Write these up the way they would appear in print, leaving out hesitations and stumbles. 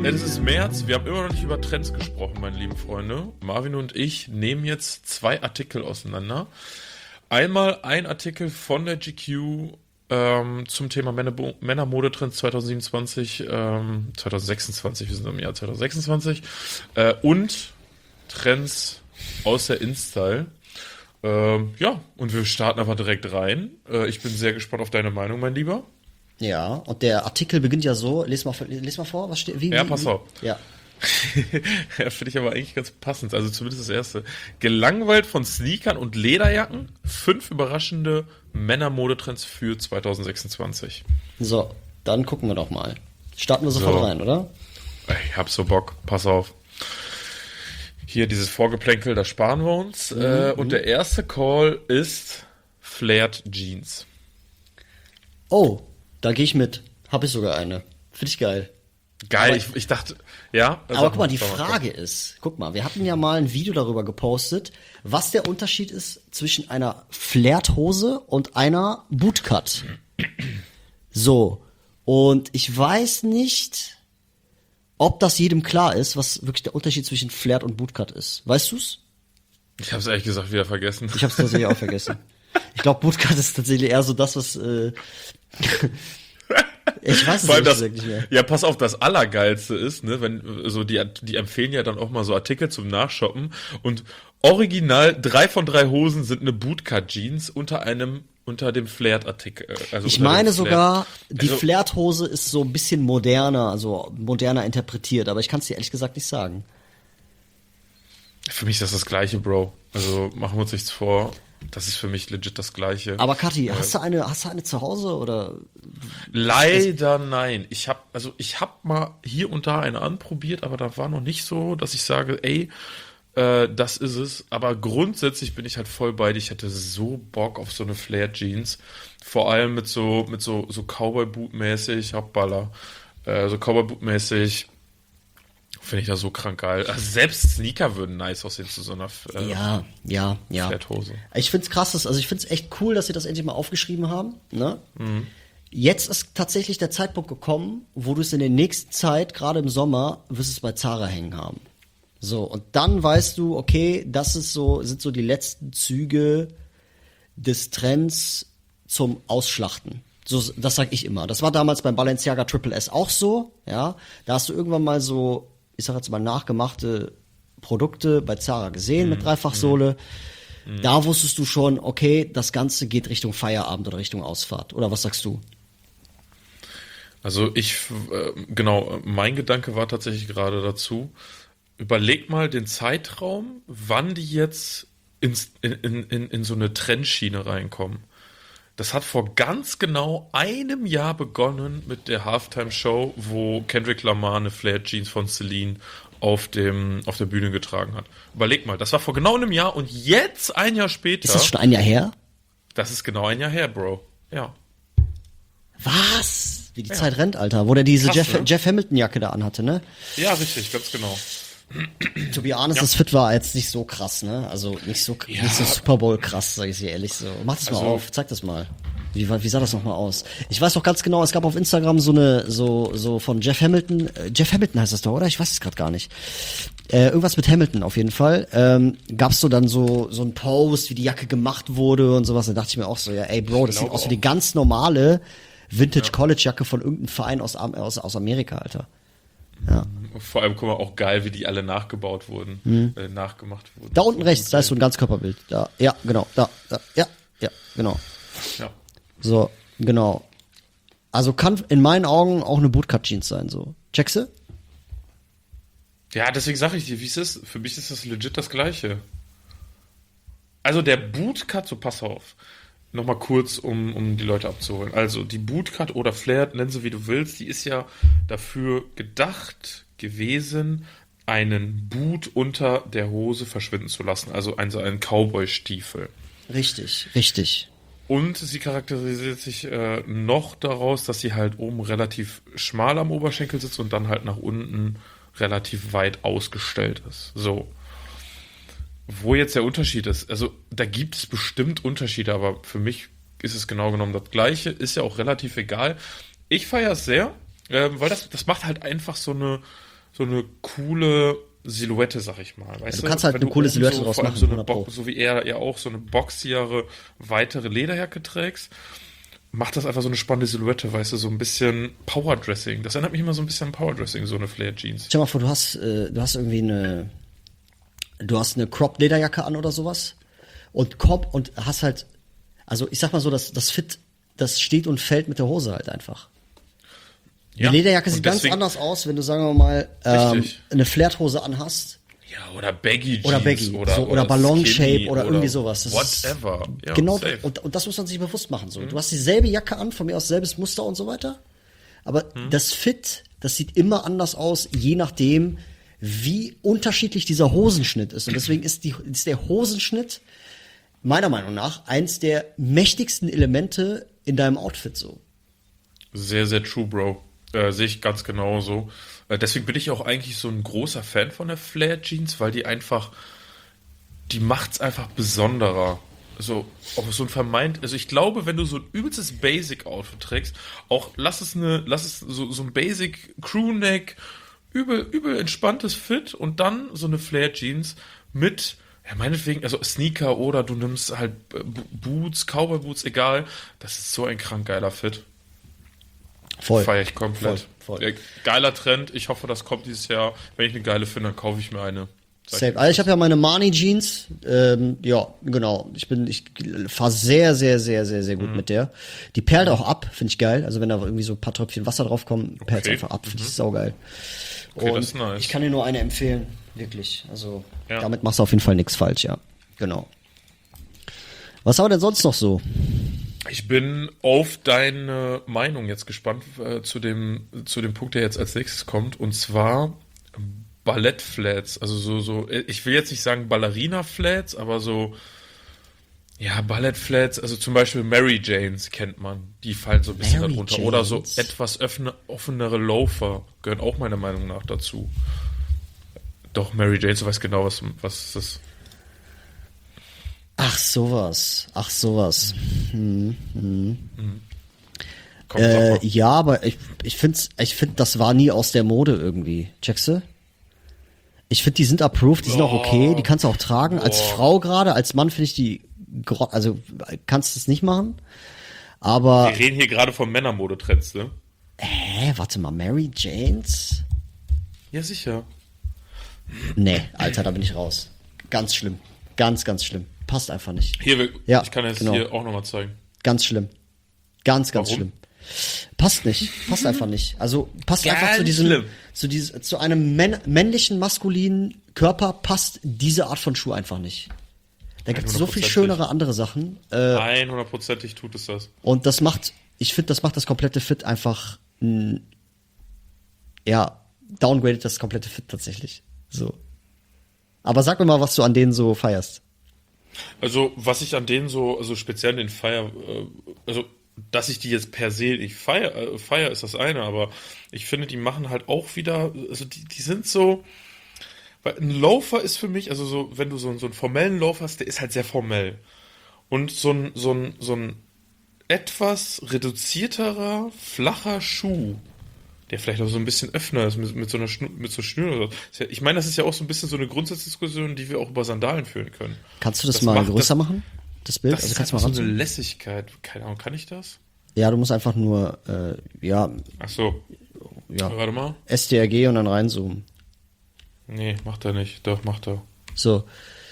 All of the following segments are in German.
Es ist März, wir haben immer noch nicht über Trends gesprochen, meine lieben Freunde. Marvin und ich nehmen jetzt 2 Artikel auseinander. Einmal ein Artikel von der GQ zum Thema Männermodetrends 2027, 2026, wir sind im Jahr 2026, und Trends aus der InStyle. Ja, und wir starten einfach direkt rein. Ich bin sehr gespannt auf deine Meinung, mein Lieber. Ja, und der Artikel beginnt ja so, les mal vor, was steht, Ja, pass auf. Ja. Ja, finde ich aber eigentlich ganz passend, also zumindest das erste. Gelangweilt von Sneakern und Lederjacken, 5 überraschende Männermodetrends für 2026. So, dann gucken wir doch mal. Starten wir sofort rein, oder? Ich hab so Bock, pass auf. Hier dieses Vorgeplänkel, da sparen wir uns. Und der erste Call ist Flared Jeans. Oh, da gehe ich mit. Habe ich sogar eine. Finde ich geil. Geil, ich dachte, ja. Aber guck mal, die Frage ist, guck mal, wir hatten ja mal ein Video darüber gepostet, was der Unterschied ist zwischen einer Flared-Hose und einer Bootcut. So, und ich weiß nicht, ob das jedem klar ist, was wirklich der Unterschied zwischen Flared und Bootcut ist. Weißt du's? Ich habe es ehrlich gesagt wieder vergessen. Ich habe es tatsächlich auch vergessen. Ich glaube, Bootcut ist tatsächlich eher so das, was ich weiß es nicht mehr. Ja, pass auf, das Allergeilste ist, ne, wenn so die empfehlen ja dann auch mal so Artikel zum Nachshoppen und original 3 von 3 Hosen sind eine Bootcut-Jeans unter dem Flared-Artikel. Also ich meine sogar, die Flared-Hose ist so ein bisschen moderner, also moderner interpretiert, aber ich kann es dir ehrlich gesagt nicht sagen. Für mich ist das Gleiche, Bro. Also machen wir uns nichts vor. Das ist für mich legit das Gleiche. Aber Kathi, hast du eine zu Hause oder? Leider nein. Ich hab mal hier und da eine anprobiert, aber da war noch nicht so, dass ich sage, ey, das ist es. Aber grundsätzlich bin ich halt voll bei dir. Ich hätte so Bock auf so eine Flared Jeans. Vor allem mit so Cowboy-Boot-mäßig, Hauptballer. So Cowboy-Boot-mäßig. Finde ich das so krank geil. Also selbst Sneaker würden nice aussehen zu so einer ja. Flatthose. Ich find's krass, ich find's echt cool, dass sie das endlich mal aufgeschrieben haben. Ne? Mhm. Jetzt ist tatsächlich der Zeitpunkt gekommen, wo du es in der nächsten Zeit, gerade im Sommer, wirst es bei Zara hängen haben. So, und dann weißt du, okay, sind so die letzten Züge des Trends zum Ausschlachten. So, das sag ich immer. Das war damals beim Balenciaga Triple S auch so, ja. Da hast du irgendwann mal so, ich sag jetzt mal, nachgemachte Produkte bei Zara gesehen mit Dreifachsohle. Da wusstest du schon, okay, das Ganze geht Richtung Feierabend oder Richtung Ausfahrt. Oder was sagst du? Also mein Gedanke war tatsächlich gerade dazu, überleg mal den Zeitraum, wann die jetzt in so eine Trendschiene reinkommen. Das hat vor ganz genau einem Jahr begonnen mit der Halftime-Show, wo Kendrick Lamar eine Flared Jeans von Celine auf der Bühne getragen hat. Überleg mal, das war vor genau einem Jahr und jetzt, ein Jahr später... Ist das schon ein Jahr her? Das ist genau ein Jahr her, Bro. Ja. Was? Wie die Zeit rennt, Alter. Wo der diese krass, Jeff Hamilton-Jacke da anhatte, ne? Ja, richtig, ganz genau. To be honest, das Fit war jetzt nicht so krass, ne? Also nicht so Super Bowl krass, sag ich dir ehrlich so. Mach das mal auf, zeig das mal. Wie sah das nochmal aus? Ich weiß noch ganz genau, es gab auf Instagram so von Jeff Hamilton. Jeff Hamilton heißt das doch, oder? Ich weiß es gerade gar nicht. Irgendwas mit Hamilton auf jeden Fall. Gab's so dann so ein Post, wie die Jacke gemacht wurde und sowas. Da dachte ich mir auch so, ja, ey Bro, das sieht aus wie die ganz normale Vintage-College-Jacke von irgendeinem Verein aus Amerika, Alter. Ja. Vor allem, guck mal, auch geil, wie die alle nachgebaut wurden, nachgemacht wurden. Da unten rechts, da ist so ein Ganzkörperbild. Da, ja, genau, da, ja, genau. Ja. So, genau. Also kann in meinen Augen auch eine Bootcut-Jeans sein, so. Checkst du? Ja, deswegen sage ich dir, wie es ist. Für mich ist das legit das Gleiche. Also der Bootcut, so pass auf. Nochmal kurz, um die Leute abzuholen. Also die Bootcut oder Flared, nenn sie wie du willst, die ist ja dafür gedacht gewesen, einen Boot unter der Hose verschwinden zu lassen. Also einen Cowboy-Stiefel. Richtig. Und sie charakterisiert sich noch daraus, dass sie halt oben relativ schmal am Oberschenkel sitzt und dann halt nach unten relativ weit ausgestellt ist. So. Wo jetzt der Unterschied ist, also da gibt es bestimmt Unterschiede, aber für mich ist es genau genommen das Gleiche, ist ja auch relativ egal. Ich feiere es sehr, weil das macht halt einfach so eine so eine coole Silhouette, sag ich mal. Weißt du kannst halt eine coole Silhouette draus vor allem machen, so wie er ja auch so eine boxigere, weitere Lederjacke trägst, macht das einfach so eine spannende Silhouette, weißt du, so ein bisschen Powerdressing. Das erinnert mich immer so ein bisschen an Powerdressing, so eine Flare-Jeans. Stell mal vor, du hast irgendwie eine Crop-Lederjacke an oder sowas und hast halt, also ich sag mal so, das Fit, das steht und fällt mit der Hose halt einfach. Die Lederjacke sieht ganz anders aus, wenn du, sagen wir mal, eine Flared-Hose anhast. Ja, oder Baggy Jeans. Oder Ballon-Shape oder irgendwie sowas. Das whatever. Ja, genau, und das muss man sich bewusst machen. So. Du hast dieselbe Jacke an, von mir aus selbes Muster und so weiter. Aber das Fit, das sieht immer anders aus, je nachdem, wie unterschiedlich dieser Hosenschnitt ist. Und deswegen ist der Hosenschnitt meiner Meinung nach eins der mächtigsten Elemente in deinem Outfit so. Sehr, sehr true, Bro. Sehe ich ganz genauso. Deswegen bin ich auch eigentlich so ein großer Fan von der Flare Jeans, weil die macht's einfach besonderer. So, auch so also ich glaube, wenn du so ein übelstes Basic-Outfit trägst, auch lass es so ein Basic Crewneck, übel entspanntes Fit und dann so eine Flare Jeans mit, ja, meinetwegen, also Sneaker oder du nimmst halt Boots, Cowboy Boots, egal. Das ist so ein krank geiler Fit. Voll. Feier ich komplett. Voll. Geiler Trend. Ich hoffe, das kommt dieses Jahr. Wenn ich eine geile finde, dann kaufe ich mir eine. Safe. Also ich habe ja meine Marni Jeans. Ja, genau. Ich fahre sehr, sehr, sehr, sehr, sehr gut mit der. Die perlt auch ab, finde ich geil. Also wenn da irgendwie so ein paar Tröpfchen Wasser drauf kommen, perlt es einfach ab. Finde ich saugeil. Okay, und das ist nice. Ich kann dir nur eine empfehlen. Wirklich. Also damit machst du auf jeden Fall nichts falsch, ja. Genau. Was haben wir denn sonst noch so? Ich bin auf deine Meinung jetzt gespannt zu dem Punkt, der jetzt als nächstes kommt. Und zwar Ballettflats. Also ich will jetzt nicht sagen Ballerina-Flats, aber so, ja, Ballettflats. Also zum Beispiel Mary Janes kennt man. Die fallen so ein bisschen Mary darunter. Janes. Oder so etwas offenere Loafer gehören auch meiner Meinung nach dazu. Doch, Mary Janes, du weißt genau, was das ist. Ach, sowas. Ja, aber ich finde, das war nie aus der Mode irgendwie. Checkst du? Ich finde, die sind approved, die sind auch okay, die kannst du auch tragen. Als Frau gerade, als Mann finde ich die, also kannst du es nicht machen. Aber. Wir reden hier gerade von Männermodetrends, ne? Warte mal, Mary Janes? Ja, sicher. Nee, Alter, da bin ich raus. Ganz schlimm. Ganz, ganz schlimm. Passt einfach nicht. Hier, ja, ich kann das genau. hier auch nochmal zeigen. Ganz schlimm. Ganz, ganz Warum? schlimm. Passt nicht. Passt einfach nicht. Also passt Ganz einfach schlimm. zu einem männlichen, maskulinen Körper passt diese Art von Schuh einfach nicht. Da gibt es so viel schönere andere Sachen. 100%ig tut es das. Und ich finde, das macht das komplette Fit einfach, downgradet das komplette Fit tatsächlich. So. Aber sag mir mal, was du an denen so feierst. Also, was ich an denen so, also speziell den also, dass ich die jetzt per se nicht feier ist das eine, aber ich finde, die machen halt auch wieder, also die sind so, weil ein Loafer ist für mich, also so, wenn du so einen formellen Loafer hast, der ist halt sehr formell. Und so ein etwas reduzierterer, flacher Schuh, der vielleicht auch so ein bisschen öffner ist, mit so Schnüren oder so. Ich meine, das ist ja auch so ein bisschen so eine Grundsatzdiskussion, die wir auch über Sandalen führen können. Kannst du das mal größer machen, das Bild? Das ist kannst du mal mal so eine Lässigkeit. Keine Ahnung, kann ich das? Ja, du musst einfach nur, Ach so. Ja. Warte mal. STRG und dann reinzoomen. Nee, macht er nicht. Doch, macht er. So.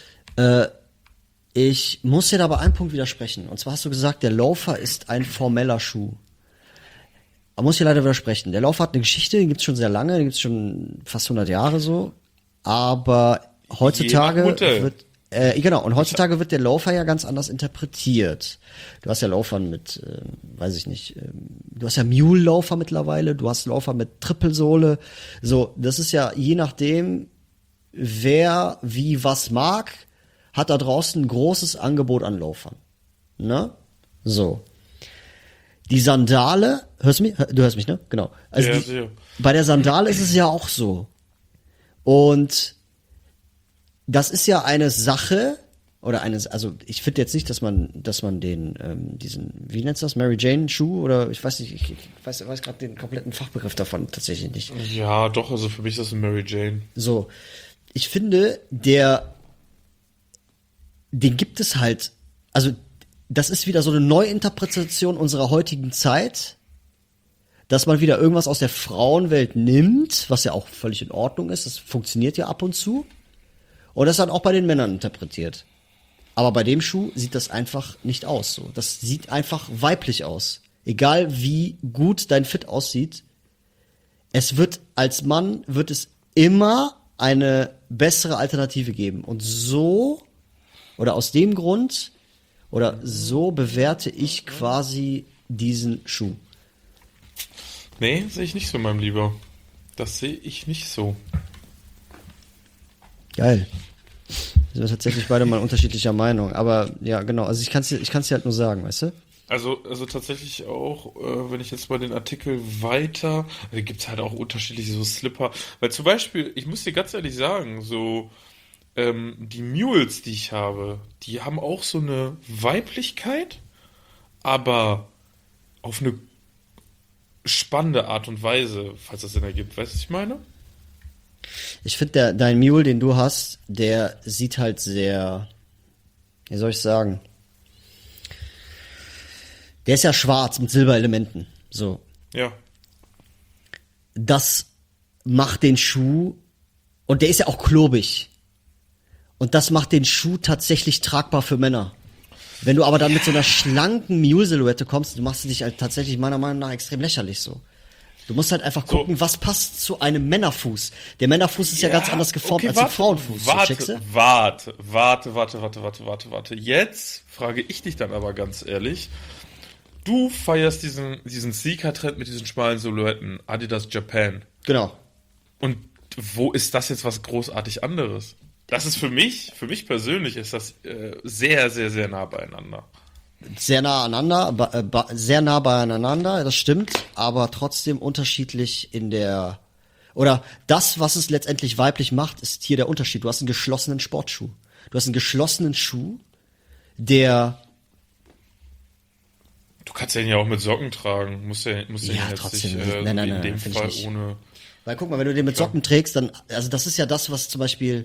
Ich muss dir da bei einem Punkt widersprechen. Und zwar hast du gesagt, der Loafer ist ein formeller Schuh. Da muss ich leider widersprechen. Der Loafer hat eine Geschichte, den gibt's schon sehr lange, den gibt's schon fast 100 Jahre so. Aber heutzutage wird der Loafer ja ganz anders interpretiert. Du hast ja Loafer mit, weiß ich nicht, du hast ja Mule-Loafer mittlerweile, du hast Loafer mit Trippelsohle. So, das ist ja je nachdem, wer wie was mag, hat da draußen ein großes Angebot an Loafern. Ne? So. Die Sandale, du hörst mich, ne? Genau. Also ja, bei der Sandale ist es ja auch so. Und das ist ja eine Sache, oder also ich finde jetzt nicht, dass man den, diesen, wie nennt's das, Mary Jane Schuh oder ich weiß nicht, ich weiß gerade den kompletten Fachbegriff davon tatsächlich nicht. Ja, doch, also für mich ist das eine Mary Jane. So, ich finde, den gibt es halt, also das ist wieder so eine Neuinterpretation unserer heutigen Zeit, dass man wieder irgendwas aus der Frauenwelt nimmt, was ja auch völlig in Ordnung ist, das funktioniert ja ab und zu, und das dann auch bei den Männern interpretiert. Aber bei dem Schuh sieht das einfach nicht aus. So. Das sieht einfach weiblich aus. Egal wie gut dein Fit aussieht, als Mann wird es immer eine bessere Alternative geben. Und so, oder aus dem Grund, oder so bewerte ich quasi diesen Schuh. Nee, sehe ich nicht so, mein Lieber. Das sehe ich nicht so. Geil. Wir sind tatsächlich beide mal unterschiedlicher Meinung. Aber ja, genau. Also ich kann's dir halt nur sagen, weißt du? Also tatsächlich auch, wenn ich jetzt mal den Artikel weiter, gibt es halt auch unterschiedliche so Slipper. Weil zum Beispiel, ich muss dir ganz ehrlich sagen, so die Mules, die ich habe, die haben auch so eine Weiblichkeit, aber auf eine spannende Art und Weise, falls das Sinn ergibt. Weißt du, was ich meine? Ich finde, dein Mule, den du hast, der sieht halt sehr, wie soll ich sagen? Der ist ja schwarz mit Silberelementen. So. Ja. Das macht den Schuh, und der ist ja auch klobig. Und das macht den Schuh tatsächlich tragbar für Männer. Wenn du aber dann mit so einer schlanken Mule-Silhouette kommst, du machst dich halt tatsächlich meiner Meinung nach extrem lächerlich so. Du musst halt einfach gucken, was passt zu einem Männerfuß. Der Männerfuß ist ja ganz anders geformt als ein Frauenfuß. Warte. Jetzt frage ich dich dann aber ganz ehrlich. Du feierst diesen Sneaker-Trend mit diesen schmalen Silhouetten, Adidas Japan. Genau. Und wo ist das jetzt was großartig anderes? Das ist für mich persönlich ist das sehr, sehr, sehr nah beieinander. Sehr nah aneinander, sehr nah beieinander, das stimmt, aber trotzdem unterschiedlich oder das, was es letztendlich weiblich macht, ist hier der Unterschied. Du hast einen geschlossenen Sportschuh. Du hast einen geschlossenen Schuh, der... Du kannst den ja auch mit Socken tragen. Musst ja jetzt trotzdem nicht, nicht. Nein, in dem finde ich Fall nicht. ohne... Weil guck mal, wenn du den mit Socken trägst, dann, also das ist ja das, was zum Beispiel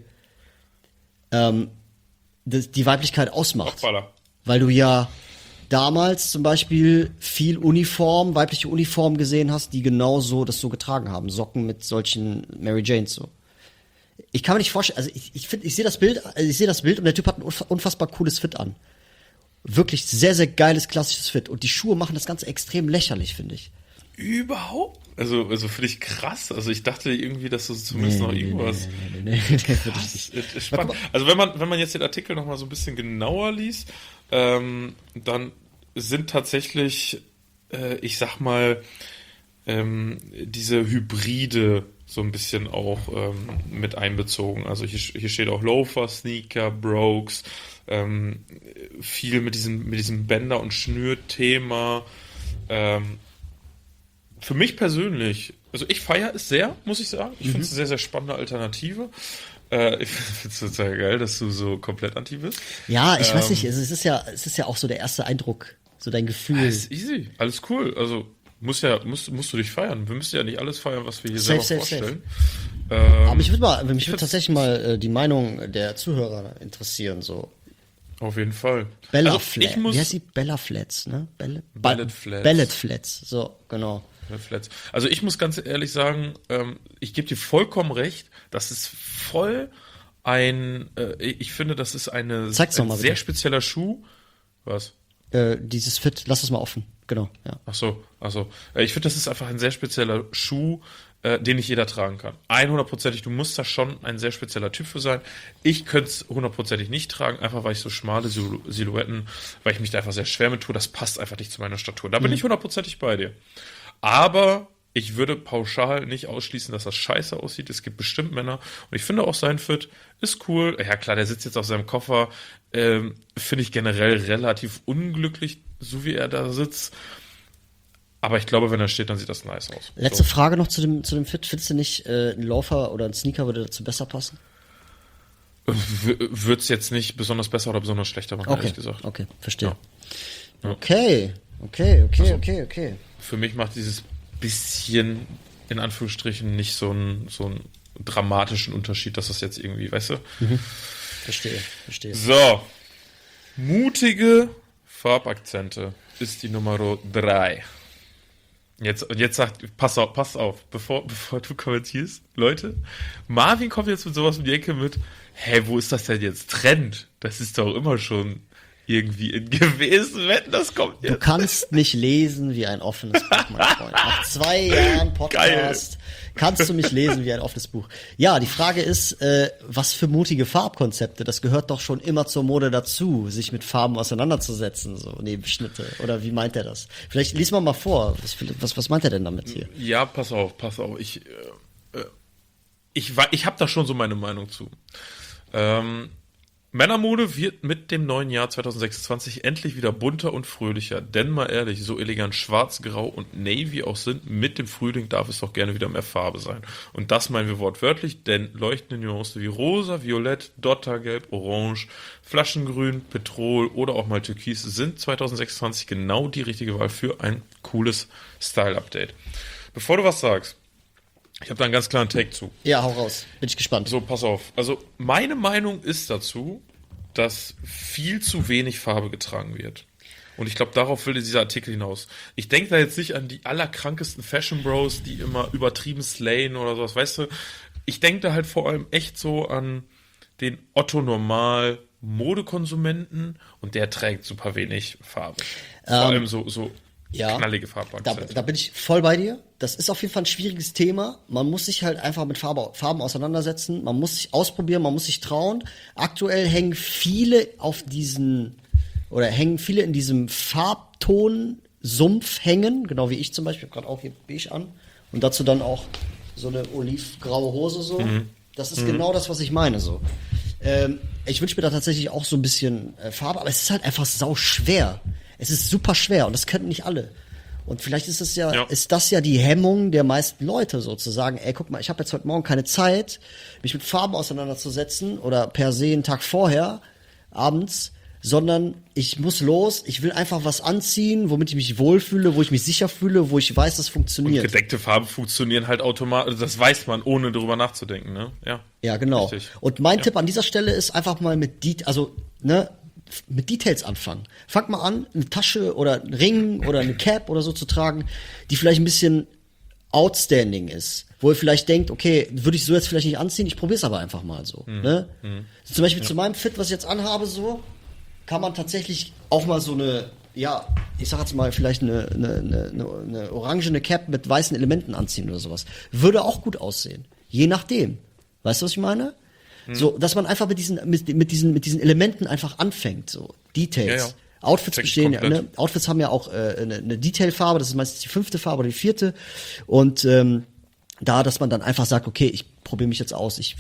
die Weiblichkeit ausmacht. Hoppala. Weil du ja damals zum Beispiel viel weibliche Uniform gesehen hast, die genau das so getragen haben. Socken mit solchen Mary Janes so. Ich kann mir nicht vorstellen, also ich sehe das Bild und der Typ hat ein unfassbar cooles Fit an. Wirklich sehr, sehr geiles, klassisches Fit. Und die Schuhe machen das Ganze extrem lächerlich, finde ich. Überhaupt? Also finde ich krass. Also ich dachte irgendwie, dass du zumindest noch irgendwas... Nee, Krass, ist spannend. Also wenn man jetzt den Artikel noch mal so ein bisschen genauer liest, dann sind tatsächlich, ich sag mal, diese Hybride so ein bisschen auch mit einbezogen. Also hier steht auch Loafer, Sneaker, Brogues, viel mit diesem Bänder- und Schnürthema. Für mich persönlich, also ich feiere es sehr, muss ich sagen. Ich finde es eine sehr, sehr spannende Alternative. Ich finde es total geil, dass du so komplett anti bist. Ja, ich weiß nicht, es ist ja auch so der erste Eindruck, so dein Gefühl. Alles easy, alles cool. Also musst du dich feiern. Wir müssen ja nicht alles feiern, was wir hier selber vorstellen. Aber mich würde tatsächlich mal die Meinung der Zuhörer interessieren, so. Auf jeden Fall. Bella Flats. Wie heißt die? Bella Flats, ne? Ballet Flats. Ballet Flats, so, genau. Flats. Also ich muss ganz ehrlich sagen, ich gebe dir vollkommen recht, das ist voll ich finde, das ist ein sehr spezieller Schuh. Was? Dieses Fit, lass es mal offen, genau, ja. Ach so. Ich finde, das ist einfach ein sehr spezieller Schuh, den nicht jeder tragen kann. 100%ig, du musst da schon ein sehr spezieller Typ für sein. Ich könnte es 100%ig nicht tragen, einfach weil ich so schmale Silhouetten, weil ich mich da einfach sehr schwer mit tue, das passt einfach nicht zu meiner Statur. Da bin ich 100%ig bei dir. Aber ich würde pauschal nicht ausschließen, dass das scheiße aussieht. Es gibt bestimmt Männer. Und ich finde auch sein Fit ist cool. Ja klar, der sitzt jetzt auf seinem Koffer. Finde ich generell relativ unglücklich, so wie er da sitzt. Aber ich glaube, wenn er steht, dann sieht das nice aus. Letzte Frage noch zu dem Fit. Findest du nicht, ein Loafer oder ein Sneaker würde dazu besser passen? Wird es jetzt nicht besonders besser oder besonders schlechter machen, ehrlich gesagt. Okay, verstehe. Ja. Okay. Für mich macht dieses bisschen, in Anführungsstrichen, nicht so einen dramatischen Unterschied, dass das jetzt irgendwie, weißt du? Verstehe. So. Mutige Farbakzente ist die Nummer 3. Jetzt pass auf, bevor du kommentierst, Leute, Marvin kommt jetzt mit sowas um die Ecke mit, wo ist das denn jetzt Trend? Das ist doch immer schon irgendwie gewesen, wenn das kommt jetzt. Du kannst mich lesen wie ein offenes Buch, mein Freund. Nach 2 Jahren Podcast kannst du mich lesen wie ein offenes Buch. Ja, die Frage ist, was für mutige Farbkonzepte? Das gehört doch schon immer zur Mode dazu, sich mit Farben auseinanderzusetzen, so Nebenschnitte. Oder wie meint er das? Vielleicht lies mal vor. Was meint er denn damit hier? Ja, pass auf. Ich habe da schon so meine Meinung zu. Männermode wird mit dem neuen Jahr 2026 endlich wieder bunter und fröhlicher. Denn mal ehrlich, so elegant schwarz, grau und navy auch sind, mit dem Frühling darf es doch gerne wieder mehr Farbe sein. Und das meinen wir wortwörtlich, denn leuchtende Nuancen wie rosa, violett, dottergelb, orange, flaschengrün, Petrol oder auch mal türkis sind 2026 genau die richtige Wahl für ein cooles Style-Update. Bevor du was sagst, ich habe da einen ganz klaren Take zu. Ja, hau raus. Bin ich gespannt. So, pass auf. Also, meine Meinung ist dazu, dass viel zu wenig Farbe getragen wird. Und ich glaube, darauf will dieser Artikel hinaus. Ich denke da jetzt nicht an die allerkrankesten Fashion Bros, die immer übertrieben slayen oder sowas, weißt du? Ich denke da halt vor allem echt so an den Otto Normal-Modekonsumenten und der trägt super wenig Farbe. Vor allem so knallige Farbakzente. Da bin ich voll bei dir. Das ist auf jeden Fall ein schwieriges Thema. Man muss sich halt einfach mit Farben auseinandersetzen. Man muss sich ausprobieren, man muss sich trauen. Aktuell hängen viele in diesem Farbton-Sumpf hängen. Genau wie ich zum Beispiel. Ich habe gerade auch hier beige an. Und dazu dann auch so eine olivgraue Hose so. Das ist genau das, was ich meine so. Ich wünsche mir da tatsächlich auch so ein bisschen Farbe, aber es ist halt einfach sau schwer. Es ist super schwer und das können nicht alle. Und vielleicht ist ist das ja die Hemmung der meisten Leute sozusagen, guck mal, ich habe jetzt heute Morgen keine Zeit, mich mit Farben auseinanderzusetzen oder per se einen Tag vorher, abends, sondern ich muss los, ich will einfach was anziehen, womit ich mich wohlfühle, wo ich mich sicher fühle, wo ich weiß, das funktioniert. Und gedeckte Farben funktionieren halt automatisch, das weiß man, ohne drüber nachzudenken, ne? Ja, genau. Richtig. Und mein Tipp an dieser Stelle ist einfach mal mit Details anfangen. Fangt mal an, eine Tasche oder einen Ring oder eine Cap oder so zu tragen, die vielleicht ein bisschen outstanding ist. Wo ihr vielleicht denkt, okay, würde ich so jetzt vielleicht nicht anziehen, ich probiere es aber einfach mal so. Ne? Zum Beispiel zu meinem Fit, was ich jetzt anhabe, so, kann man tatsächlich auch mal so eine, ich sag jetzt mal, vielleicht eine orangene Cap mit weißen Elementen anziehen oder sowas. Würde auch gut aussehen. Je nachdem. Weißt du, was ich meine? So, dass man einfach mit diesen Elementen einfach anfängt, so Details. Ja. Outfits bestehen, Outfits haben ja auch eine Detailfarbe, das ist meistens die 5. Farbe oder die 4. Und dass man dann einfach sagt, okay, ich probiere mich jetzt aus, ich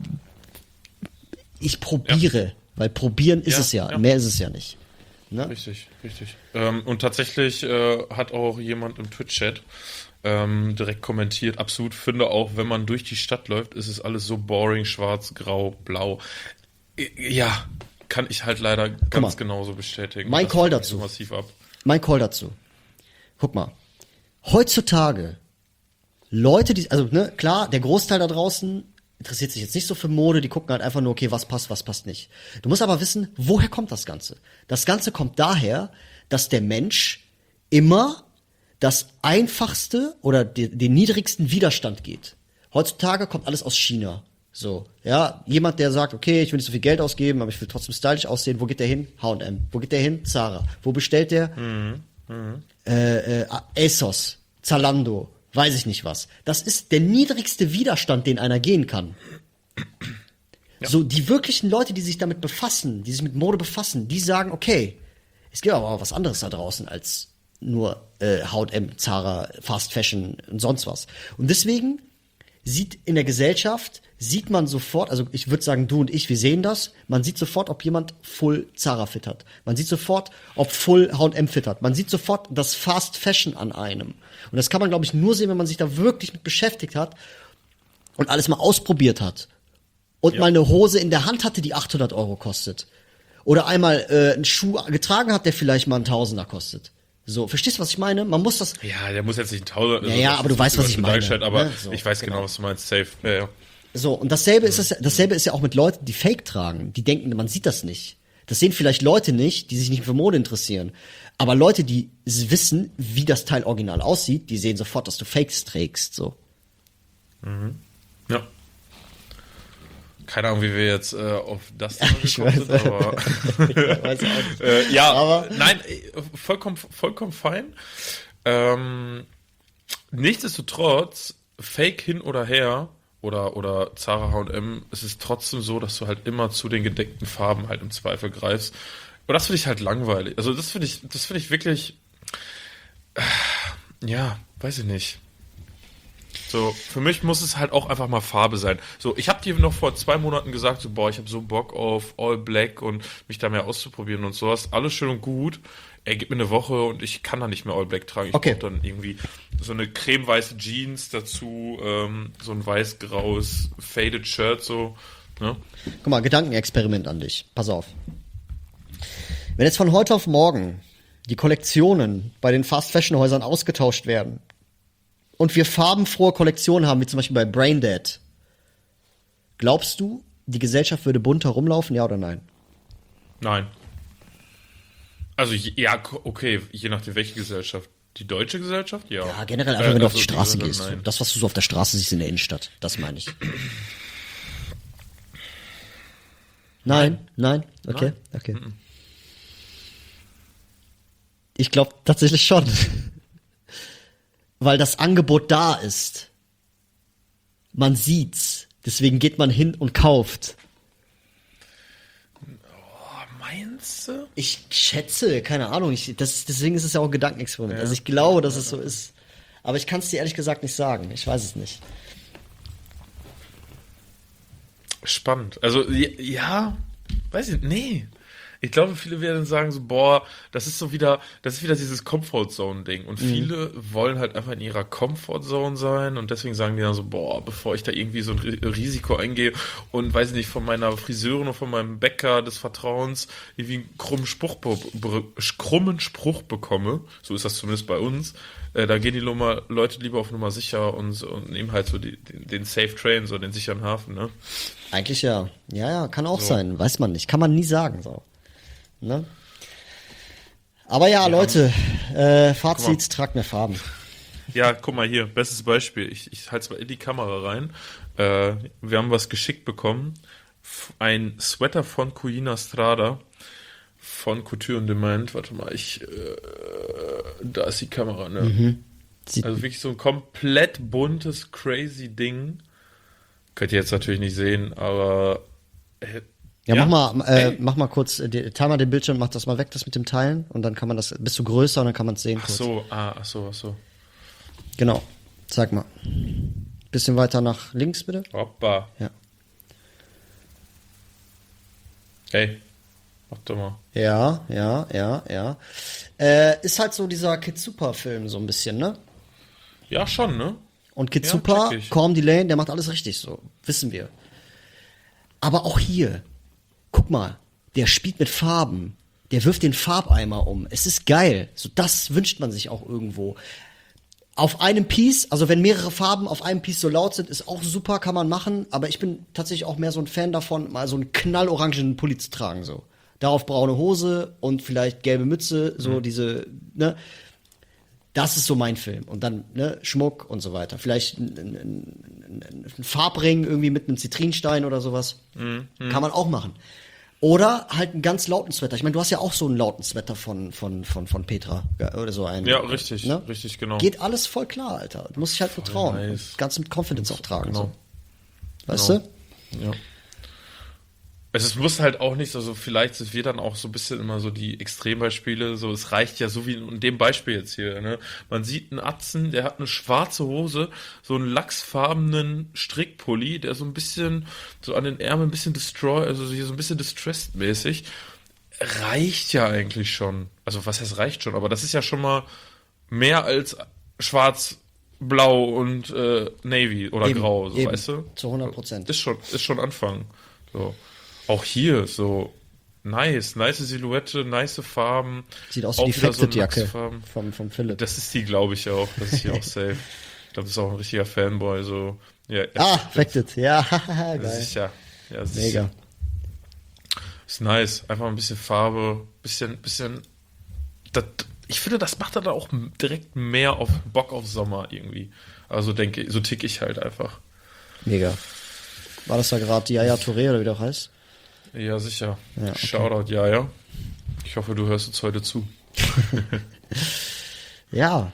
probiere, weil probieren ist es ja, mehr ist es ja nicht. Ne? Richtig. Und tatsächlich hat auch jemand im Twitch-Chat direkt kommentiert, absolut, finde auch, wenn man durch die Stadt läuft, ist es alles so boring, schwarz, grau, blau. Ja, kann ich halt leider ganz genauso bestätigen. Mein Call dazu. So massiv ab. Mein Call dazu. Guck mal. Heutzutage Leute, klar, der Großteil da draußen interessiert sich jetzt nicht so für Mode, die gucken halt einfach nur, okay, was passt nicht. Du musst aber wissen, woher kommt das Ganze? Das Ganze kommt daher, dass der Mensch immer das einfachste oder den niedrigsten Widerstand geht. Heutzutage kommt alles aus China. So, jemand, der sagt, okay, ich will nicht so viel Geld ausgeben, aber ich will trotzdem stylisch aussehen. Wo geht der hin? H&M. Wo geht der hin? Zara. Wo bestellt der? ASOS, Zalando, weiß ich nicht was. Das ist der niedrigste Widerstand, den einer gehen kann. Ja. So, die wirklichen Leute, die sich damit befassen, die sich mit Mode befassen, die sagen, okay, es gibt aber auch was anderes da draußen als nur H&M, Zara, Fast Fashion und sonst was. Und deswegen sieht in der Gesellschaft, sieht man sofort, also ich würde sagen, du und ich, wir sehen das, man sieht sofort, ob jemand Full Zara Fit hat. Man sieht sofort, ob Full H&M Fit hat. Man sieht sofort das Fast Fashion an einem. Und das kann man, glaube ich, nur sehen, wenn man sich da wirklich mit beschäftigt hat und alles mal ausprobiert hat. und mal eine Hose in der Hand hatte, die 800 Euro kostet. Oder einmal einen Schuh getragen hat, der vielleicht mal einen Tausender kostet. So, verstehst du, was ich meine? Man muss das... Ja, der muss jetzt nicht ein Tausender... Ja, ja, aber du weißt, was ich meine. Aber ne? So, ich weiß genau, was du meinst. Safe. Ja, ja. So, und dasselbe ist ja auch mit Leuten, die Fake tragen. Die denken, man sieht das nicht. Das sehen vielleicht Leute nicht, die sich nicht für Mode interessieren. Aber Leute, die wissen, wie das Teil original aussieht, die sehen sofort, dass du Fakes trägst. So. Ja. Keine Ahnung, wie wir jetzt auf das Thema Ich gekommen weiß. sind, aber Ich weiß auch nicht. ja, Aber- nein, vollkommen fein. Nichtsdestotrotz, Fake hin oder her oder Zara H&M, es ist trotzdem so, dass du halt immer zu den gedeckten Farben halt im Zweifel greifst. Und das finde ich halt langweilig. Also das finde ich wirklich, ja, weiß ich nicht. So, für mich muss es halt auch einfach mal Farbe sein. So, ich habe dir noch vor 2 Monaten gesagt, so, boah, ich habe so Bock auf All Black und mich da mehr auszuprobieren und sowas. Alles schön und gut. Ey, gib mir eine Woche und ich kann da nicht mehr All Black tragen. Ich Okay. brauche dann irgendwie so eine cremeweiße Jeans dazu, so ein weiß-graues Faded Shirt, so, ne? Guck mal, Gedankenexperiment an dich. Pass auf. Wenn jetzt von heute auf morgen die Kollektionen bei den Fast-Fashion-Häusern ausgetauscht werden und wir farbenfrohe Kollektionen haben, wie zum Beispiel bei Braindead, glaubst du, die Gesellschaft würde bunt herumlaufen, ja oder nein? Nein. Also, ja, okay, je nachdem, welche Gesellschaft. Die deutsche Gesellschaft? Ja. Ja, generell einfach, wenn du auf die also, Straße die gehst. Gesellschaft, nein. Das, was du so auf der Straße siehst in der Innenstadt, das meine ich. Nein? Okay, okay. Ich glaube tatsächlich schon. Weil das Angebot da ist. Man sieht's. Deswegen geht man hin und kauft. Meinst du? Ich schätze, keine Ahnung. Deswegen ist es ja auch ein Gedankenexperiment. Also ich glaube, dass es so ist. Aber ich kann es dir ehrlich gesagt nicht sagen. Ich weiß es nicht. Spannend. Also, ja, weiß ich, nee. Ich glaube, viele werden sagen so, boah, das ist wieder dieses Comfort-Zone-Ding. Und viele wollen halt einfach in ihrer Comfort-Zone sein und deswegen sagen die dann so, boah, bevor ich da irgendwie so ein Risiko eingehe und, weiß ich nicht, von meiner Friseurin oder von meinem Bäcker des Vertrauens irgendwie einen krummen Spruch bekomme, so ist das zumindest bei uns, da gehen die Leute lieber auf Nummer sicher und nehmen halt so den Safe Train, so den sicheren Hafen, ne? Eigentlich ja. Ja, kann auch sein. Weiß man nicht. Kann man nie sagen, so. Ne? Aber ja, Leute, Fazit, tragt mehr Farben. Ja, guck mal hier, bestes Beispiel. Ich halte es mal in die Kamera rein. Wir haben was geschickt bekommen. Ein Sweater von Cuina Strada von Couture on Demand. Warte mal, da ist die Kamera, ne? Sieht- Also wirklich so ein komplett buntes, crazy Ding. Könnt ihr jetzt natürlich nicht sehen, aber Ja, mach mal kurz, teil mal den Bildschirm, mach das mal weg, das mit dem Teilen, und dann kann man das, bist du größer und dann kann man es sehen. ach kurz. so, ach so. Genau. Sag mal. Bisschen weiter nach links, bitte. Hoppa. Ja. Hey, mach doch mal. Ja. Ist halt so dieser Kitsupa-Film so ein bisschen, ne? Ja, schon, ne? Und Kitsupa, check ich. Corm Delane, der macht alles richtig, so. Wissen wir. Aber auch hier, guck mal, der spielt mit Farben. Der wirft den Farbeimer um. Es ist geil. So, das wünscht man sich auch irgendwo. Auf einem Piece, also wenn mehrere Farben auf einem Piece so laut sind, ist auch super, kann man machen. Aber ich bin tatsächlich auch mehr so ein Fan davon, mal so einen knallorangenen Pulli zu tragen, so. Darauf braune Hose und vielleicht gelbe Mütze, so diese, ne? Das ist so mein Film. Und dann, ne, Schmuck und so weiter. Vielleicht ein Farbring irgendwie mit einem Zitrinstein oder sowas. Kann man auch machen. Oder halt einen ganz lauten Sweater. Ich meine, du hast ja auch so einen lauten Sweater von Petra. Oder so einen. Ja, richtig, ne? richtig, genau. Geht alles voll klar, Alter. Du musst dich halt vertrauen. nice. Und ganz mit Confidence auch tragen. Genau. So. Weißt Genau. du? Ja. Es muss halt auch nicht, also vielleicht sind wir dann auch so ein bisschen immer so die Extrembeispiele, so es reicht ja so wie in dem Beispiel jetzt hier, ne? Man sieht einen Atzen, der hat eine schwarze Hose, so einen lachsfarbenen Strickpulli, der so ein bisschen, so an den Ärmeln ein bisschen also hier so ein bisschen distressed-mäßig. Reicht ja eigentlich schon. Also was heißt reicht schon, aber das ist ja schon mal mehr als schwarz blau und navy oder Eben, grau, so, eben. weißt du? Zu 100%. Ist schon Anfang. So. Auch hier so nice Silhouette, nice Farben. Sieht aus wie Auch die wieder so Fetted-Jacke Lachsfarben. vom Philipp. Das ist die, glaube ich auch. Das ist hier auch safe. Ich glaube, das ist auch ein richtiger Fanboy. So. Ja, Fetted. Ja, geil. sicher. Ja, sicher. Mega. Ist nice. Einfach ein bisschen Farbe, bisschen. Das, ich finde, das macht dann auch direkt mehr auf Bock auf Sommer irgendwie. Also so tick ich halt einfach. Mega. War das da gerade die Yaya Touré oder wie der auch heißt? Ja, sicher. Ja, okay. Shoutout, ja. Ich hoffe, du hörst uns heute zu. Ja,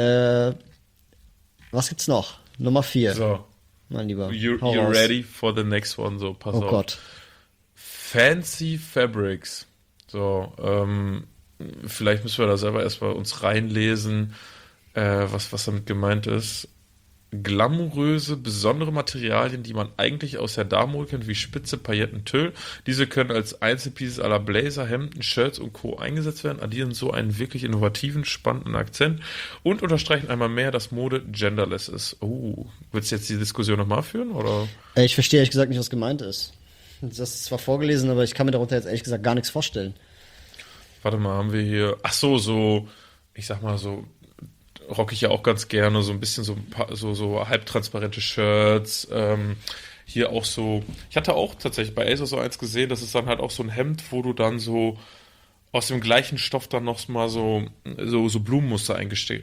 was gibt's noch? Nummer 4, So, mein Lieber. you Hau raus. ready for the next one? So, pass Oh auf. Gott. Fancy Fabrics. So, vielleicht müssen wir da selber erstmal uns reinlesen, was damit gemeint ist. Glamouröse, besondere Materialien, die man eigentlich aus der Damenmode kennt, wie Spitze, Pailletten, Tüll. Diese können als Einzelpieces à la Blazer, Hemden, Shirts und Co. eingesetzt werden, addieren so einen wirklich innovativen, spannenden Akzent und unterstreichen einmal mehr, dass Mode genderless ist. Oh, willst du jetzt die Diskussion nochmal führen, oder? Ich verstehe ehrlich gesagt nicht, was gemeint ist. Das ist zwar vorgelesen, aber ich kann mir darunter jetzt ehrlich gesagt gar nichts vorstellen. Warte mal, haben wir hier, ach so, ich sag mal so, rocke ich ja auch ganz gerne, so ein bisschen so, so halbtransparente Shirts, hier auch so, ich hatte auch tatsächlich bei Asos so eins gesehen, das ist dann halt auch so ein Hemd, wo du dann so aus dem gleichen Stoff dann noch mal so Blumenmuster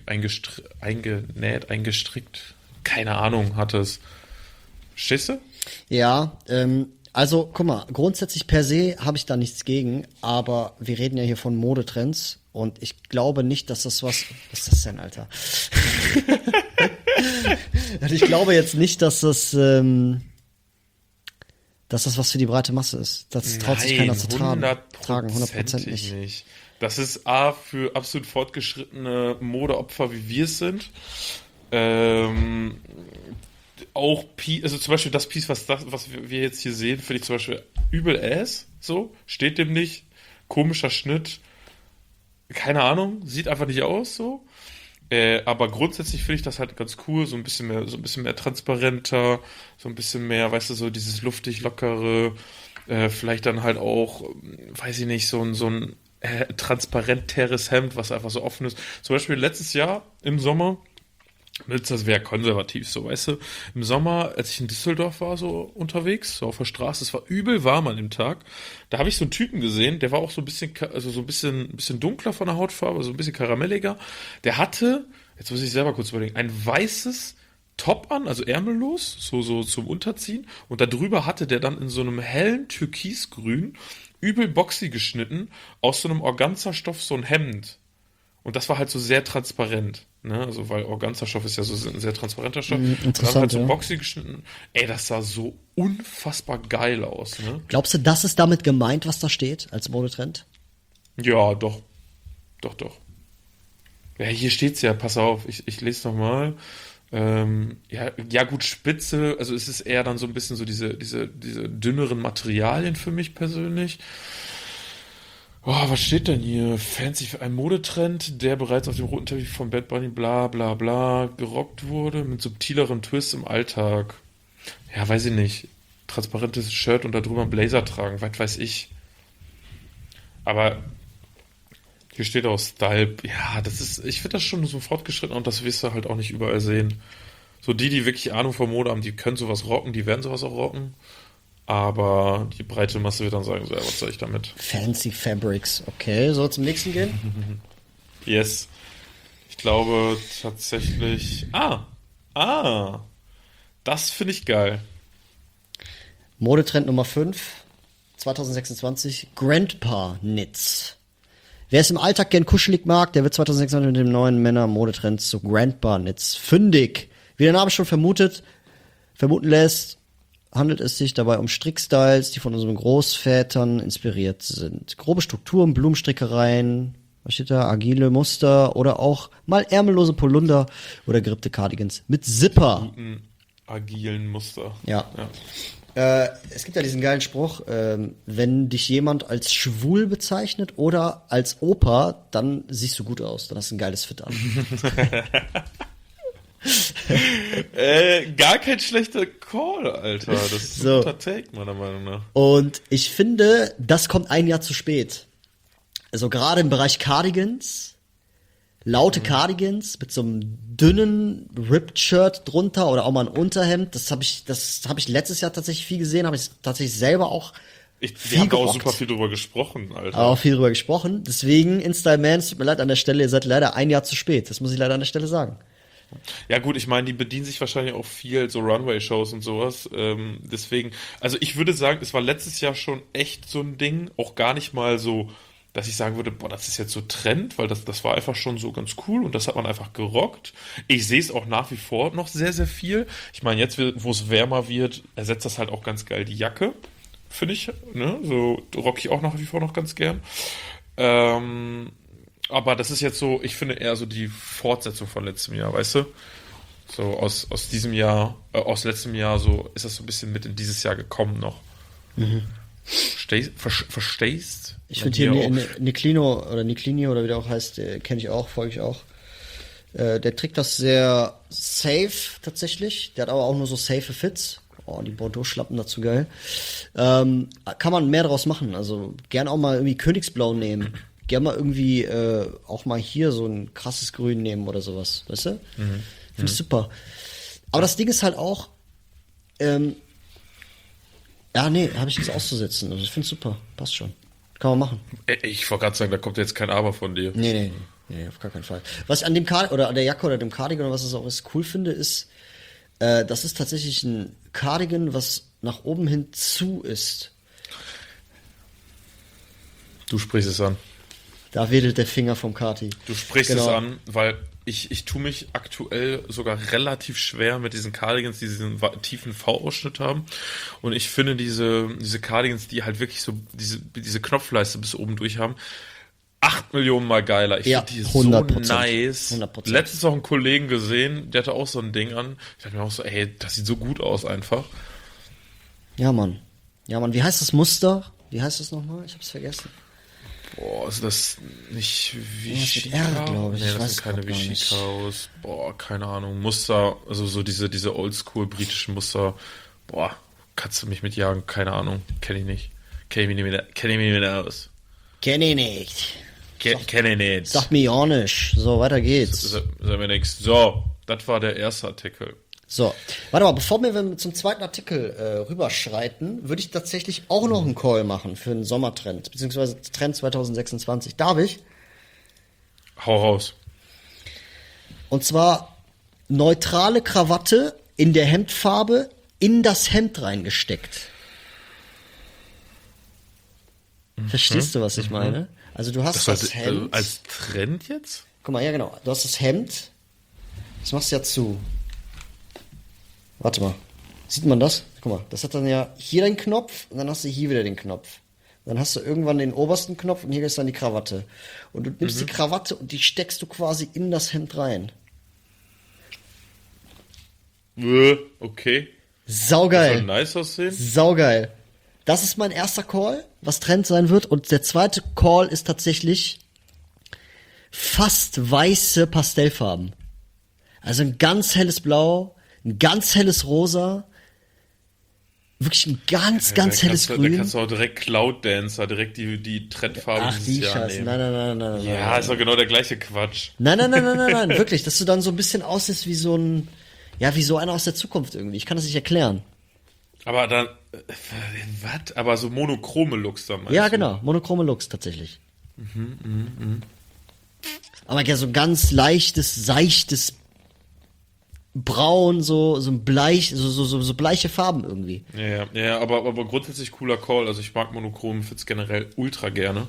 eingestrickt, keine Ahnung, hattest. Verstehst du? Ja, also guck mal, grundsätzlich per se habe ich da nichts gegen, aber wir reden ja hier von Modetrends und ich glaube nicht, dass das was ist das denn, Alter? Und ich glaube jetzt nicht, dass das was für die breite Masse ist. Das traut sich keiner zu tragen, 100% nicht. Das ist A, für absolut fortgeschrittene Modeopfer, wie wir es sind. Auch also zum Beispiel das Piece, was wir jetzt hier sehen, finde ich zum Beispiel übel ass, so, steht dem nicht, komischer Schnitt, keine Ahnung, sieht einfach nicht aus, so. Aber grundsätzlich finde ich das halt ganz cool, so ein bisschen mehr transparenter, so ein bisschen mehr, weißt du, so dieses luftig lockere, vielleicht dann halt auch, weiß ich nicht, so ein transparenteres Hemd, was einfach so offen ist. Zum Beispiel letztes Jahr im Sommer, das wäre konservativ, so, weißt du, im Sommer, als ich in Düsseldorf war, so unterwegs, so auf der Straße, es war übel warm an dem Tag, da habe ich so einen Typen gesehen, der war auch so ein bisschen, also so ein bisschen dunkler von der Hautfarbe, so ein bisschen karamelliger, der hatte, jetzt muss ich selber kurz überlegen, ein weißes Top an, also ärmellos, so zum Unterziehen, und darüber hatte der dann in so einem hellen Türkisgrün, übel boxy geschnitten, aus so einem Organza-Stoff so ein Hemd. Und das war halt so sehr transparent, ne? Also, weil Organza-Stoff ist ja so ein sehr transparenter Stoff. Und dann halt so boxy geschnitten. Ey, das sah so unfassbar geil aus, ne? Glaubst du, das ist damit gemeint, was da steht, als Modetrend? Ja, doch. Ja, hier steht's ja, pass auf, ich lese nochmal. Ja, gut, Spitze, also es ist eher dann so ein bisschen so diese dünneren Materialien für mich persönlich. Oh, was steht denn hier? Fancy für einen Modetrend, der bereits auf dem roten Teppich von Bad Bunny bla bla bla gerockt wurde, mit subtilerem Twist im Alltag. Ja, weiß ich nicht. Transparentes Shirt und darüber einen Blazer tragen, was weiß ich. Aber hier steht auch Style. Ja, ich finde das schon so fortgeschritten und das wirst du halt auch nicht überall sehen. So die wirklich Ahnung von Mode haben, die können sowas rocken, die werden sowas auch rocken. Aber die breite Masse wird dann sagen, so, ja, was soll ich damit? Fancy Fabrics, okay. Soll zum nächsten gehen? Yes. Ich glaube tatsächlich. Das finde ich geil. Modetrend Nummer 5, 2026, Grandpa Knits. Wer es im Alltag gern kuschelig mag, der wird 2026 mit dem neuen Männer-Modetrend zu Grandpa Knits fündig. Wie der Name schon vermuten lässt, handelt es sich dabei um Strickstyles, die von unseren Großvätern inspiriert sind. Grobe Strukturen, Blumenstrickereien, was steht da, agile Muster oder auch mal ärmellose Polunder oder gerippte Cardigans mit Zipper. Guten, agilen Muster. Ja. Es gibt ja diesen geilen Spruch, wenn dich jemand als schwul bezeichnet oder als Opa, dann siehst du gut aus, dann hast du ein geiles Fit an. Gar kein schlechter Call, Alter. Das ist So. ein guter Take, meiner Meinung nach. Und ich finde, das kommt ein Jahr zu spät. Also gerade im Bereich Cardigans, laute Cardigans mit so einem dünnen Ripped-Shirt drunter oder auch mal ein Unterhemd. Das habe ich letztes Jahr tatsächlich viel gesehen, habe ich tatsächlich selber auch Wir haben da auch super viel drüber gesprochen, Alter. auch viel drüber gesprochen. Deswegen, InStyle Man, es tut mir leid an der Stelle, ihr seid leider ein Jahr zu spät. Das muss ich leider an der Stelle sagen. Ja gut, ich meine, die bedienen sich wahrscheinlich auch viel so Runway-Shows und sowas. Deswegen, also ich würde sagen, es war letztes Jahr schon echt so ein Ding, auch gar nicht mal so, dass ich sagen würde, boah, das ist jetzt so Trend, weil das war einfach schon so ganz cool und das hat man einfach gerockt. Ich sehe es auch nach wie vor noch sehr, sehr viel. Ich meine, jetzt, wo es wärmer wird, ersetzt das halt auch ganz geil die Jacke, finde ich. Ne? So rock ich auch nach wie vor noch ganz gern. Aber das ist jetzt so, ich finde eher so die Fortsetzung von letztem Jahr, weißt du? So aus diesem Jahr, aus letztem Jahr, so ist das so ein bisschen mit in dieses Jahr gekommen noch. Verstehst? Ich finde hier Niclino oder wie der auch heißt, kenne ich auch, folge ich auch. Der trägt das sehr safe tatsächlich. Der hat aber auch nur so safe Fits. Oh, die Bordeaux-Schlappen dazu geil. Kann man mehr draus machen. Also gern auch mal irgendwie Königsblau nehmen. Gern mal irgendwie auch mal hier so ein krasses Grün nehmen oder sowas. Weißt du? Finde ich super. Aber das Ding ist halt auch, habe ich nichts auszusetzen. Also ich finde es super. Passt schon. Kann man machen. Ich wollte gerade sagen, da kommt jetzt kein Aber von dir. Nee, auf gar keinen Fall. Was ich an dem oder an der Jacke oder dem Cardigan oder was es auch ist, cool finde, ist, das ist tatsächlich ein Cardigan, was nach oben hin zu ist. Du sprichst es an. Da wedelt der Finger vom Kati. Du sprichst es an, weil ich tue mich aktuell sogar relativ schwer mit diesen Cardigans, die diesen tiefen V-Ausschnitt haben. Und ich finde diese Cardigans, die halt wirklich so diese Knopfleiste bis oben durch haben, 8 Millionen Mal geiler. Ich finde die so 100%. nice. 100%. Letztens auch einen Kollegen gesehen, der hatte auch so ein Ding an. Ich dachte mir auch so, ey, das sieht so gut aus einfach. Ja, Mann. Wie heißt das Muster? Wie heißt das nochmal? Ich hab's vergessen. Boah, ist das nicht Vichy? R, glaube ich. Nee, Ich das weiß sind keine grad gar nicht. Vichy-Chaos. Boah, keine Ahnung. Muster, also so diese oldschool britischen Muster. Boah, kannst du mich mitjagen? Keine Ahnung. Kenn ich nicht aus. Kenn ich nicht. Kenn ich nicht. Sag mir auch nicht. So, weiter geht's. Sag mir nix. So, das war der erste Artikel. So, warte mal, bevor wir zum zweiten Artikel rüberschreiten, würde ich tatsächlich auch noch einen Call machen für einen Sommertrend, beziehungsweise Trend 2026. Darf ich? Hau raus. Und zwar neutrale Krawatte in der Hemdfarbe in das Hemd reingesteckt. Verstehst du, was ich meine? Also du hast das Hemd. Als Trend jetzt? Guck mal, ja genau. Du hast das Hemd. Das machst du ja zu. Warte mal. Sieht man das? Guck mal, das hat dann ja hier den Knopf und dann hast du hier wieder den Knopf. Dann hast du irgendwann den obersten Knopf und hier ist dann die Krawatte. Und du nimmst die Krawatte und die steckst du quasi in das Hemd rein. Okay. Saugeil. Soll nice aussehen? Saugeil. Das ist mein erster Call, was Trend sein wird. Und der zweite Call ist tatsächlich fast weiße Pastellfarben. Also ein ganz helles Blau, ein ganz helles Rosa, wirklich ein ganz helles Grün. Da kannst du auch direkt Cloud Dancer, direkt die Trendfarben Ach, die Jahr Scheiße. nehmen. Nein. Ja, ist doch genau der gleiche Quatsch. Nein. Wirklich, dass du dann so ein bisschen aussiehst wie so einer aus der Zukunft irgendwie. Ich kann das nicht erklären. Aber dann, was? Aber so monochrome Looks dann meinst Ja, du? genau. Monochrome Looks tatsächlich. Aber ja, so ein ganz leichtes, seichtes Braun, so ein bleich, so bleiche Farben irgendwie. Ja, aber grundsätzlich cooler Call. Also ich mag monochromen Fits generell ultra gerne.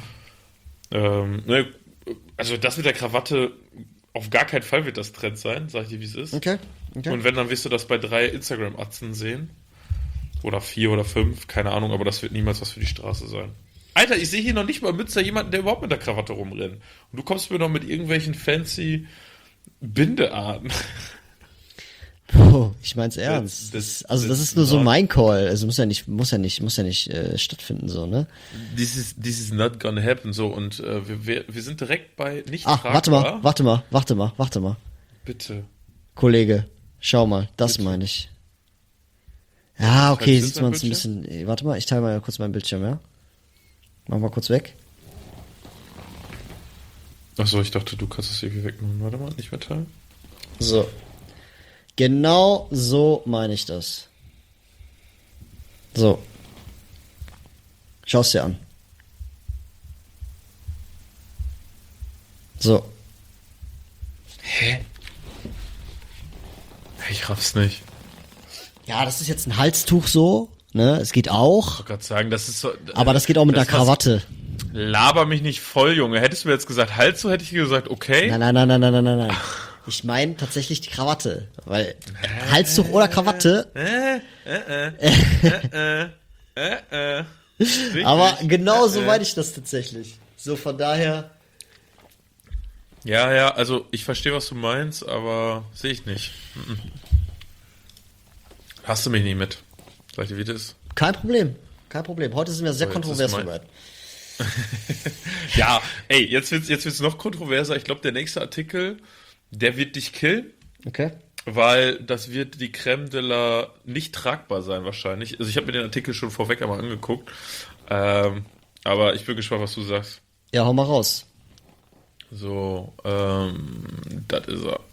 Ne, also das mit der Krawatte, auf gar keinen Fall wird das Trend sein, sag ich dir, wie es ist. Okay. Und wenn, dann wirst du das bei 3 Instagram-Atzen sehen. Oder 4 oder 5, keine Ahnung, aber das wird niemals was für die Straße sein. Alter, ich sehe hier noch nicht mal in Münster jemanden, der überhaupt mit der Krawatte rumrennt. Und du kommst mir noch mit irgendwelchen fancy Bindearten. Oh, ich mein's ernst. Das ist nur so mein Call. Also muss ja nicht stattfinden, so, ne? This is not gonna happen, so. Und wir sind direkt bei nicht tragbar. Warte mal. Bitte. Kollege, schau mal, das meine ich. Ja, okay, Teilst du sieht man dein es ein bisschen. Warte mal, ich teile mal kurz meinen Bildschirm, ja? Mach mal kurz weg. Achso, ich dachte, du kannst es irgendwie wegmachen. Warte mal, nicht mehr teilen. So. Genau so meine ich das. So. Schau es dir an. So. Hä? Ich raff's nicht. Ja, das ist jetzt ein Halstuch so, ne? Es geht auch. Ich wollte gerade sagen, das ist so. Aber das geht auch mit einer Krawatte. Laber mich nicht voll, Junge. Hättest du mir jetzt gesagt, halt so, hätte ich gesagt, okay. Nein. Ich meine tatsächlich die Krawatte. Weil Halstuch oder Krawatte. Aber genau so meine ich das tatsächlich. So von daher. Ja, also ich verstehe, was du meinst, aber sehe ich nicht. Hast du mich nicht mit? Sag ich dir, wie das ist? Kein Problem. Heute sind wir sehr So, jetzt kontrovers ist mein- dabei. Ja, ey, jetzt wird's noch kontroverser. Ich glaube, der nächste Artikel, der wird dich killen, Okay. weil das wird die Crème de la nicht tragbar sein wahrscheinlich. Also ich habe mir den Artikel schon vorweg einmal angeguckt. Aber ich bin gespannt, was du sagst. Ja, hau mal raus. So, das ist er.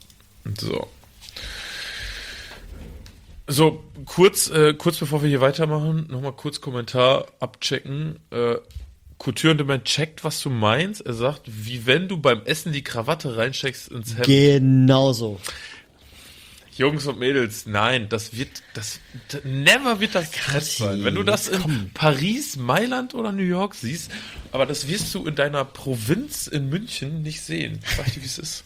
So, kurz bevor wir hier weitermachen, nochmal kurz Kommentar abchecken. Couture on Demand checkt, was du meinst. Er sagt, wie wenn du beim Essen die Krawatte reinsteckst ins Hemd. Genauso. Jungs und Mädels, nein, never wird das Trend sein. Wenn du das in Paris, Mailand oder New York siehst, aber das wirst du in deiner Provinz in München nicht sehen. Sag ich dir, wie es ist.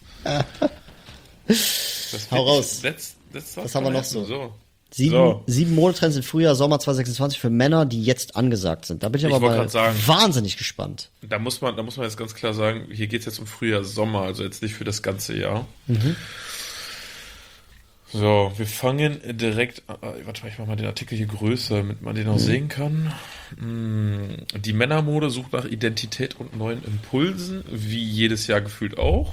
Hau raus. Was haben wir noch so? So. 7 Modetrends im Frühjahr, Sommer 2026 für Männer, die jetzt angesagt sind. Da bin ich aber wollte mal grad sagen. wahnsinnig gespannt. Da muss man jetzt ganz klar sagen, hier geht es jetzt um Frühjahr, Sommer, also jetzt nicht für das ganze Jahr. So, wir fangen direkt, warte mal, ich mache mal den Artikel hier größer, damit man den auch sehen kann. Die Männermode sucht nach Identität und neuen Impulsen, wie jedes Jahr gefühlt auch.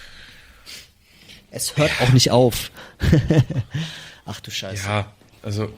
Es hört auch nicht auf. Ach du Scheiße. Ja, also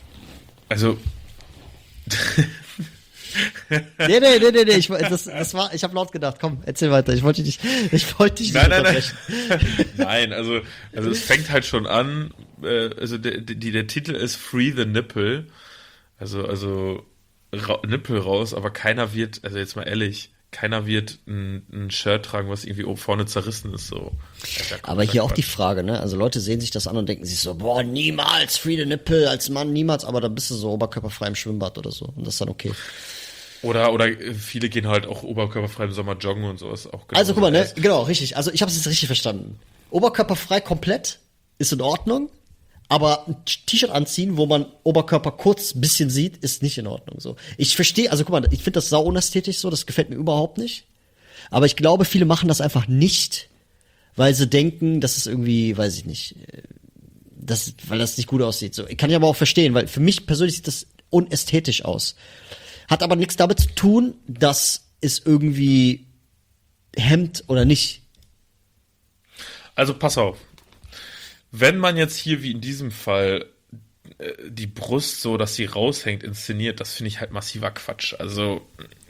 Nee. Ich habe laut gedacht. Komm, erzähl weiter. Ich wollte dich nicht Nein. unterbrechen. Nein, also es fängt halt schon an, also der Titel ist Free the Nipple, also Nippel raus, aber keiner wird, also jetzt mal ehrlich, keiner wird ein Shirt tragen, was irgendwie oben vorne zerrissen ist, so. Aber hier auch die Frage, ne? Also Leute sehen sich das an und denken sich so, boah, niemals Free the Nipple als Mann, niemals, aber dann bist du so oberkörperfrei im Schwimmbad oder so und das ist dann okay. Oder viele gehen halt auch oberkörperfrei im Sommer joggen und so, ist auch genau. Also guck mal, ne? Genau, richtig. Also ich habe es jetzt richtig verstanden. Oberkörperfrei komplett ist in Ordnung, aber ein T-Shirt anziehen, wo man Oberkörper kurz ein bisschen sieht, ist nicht in Ordnung. So, ich verstehe, also guck mal, ich finde das sau unästhetisch so, das gefällt mir überhaupt nicht. Aber ich glaube, viele machen das einfach nicht, weil sie denken, das ist irgendwie, weiß ich nicht, weil das nicht gut aussieht. So, kann ich aber auch verstehen, weil für mich persönlich sieht das unästhetisch aus. Hat aber nichts damit zu tun, dass es irgendwie hemmt oder nicht. Also pass auf. Wenn man jetzt hier wie in diesem Fall die Brust so, dass sie raushängt, inszeniert, das finde ich halt massiver Quatsch. Also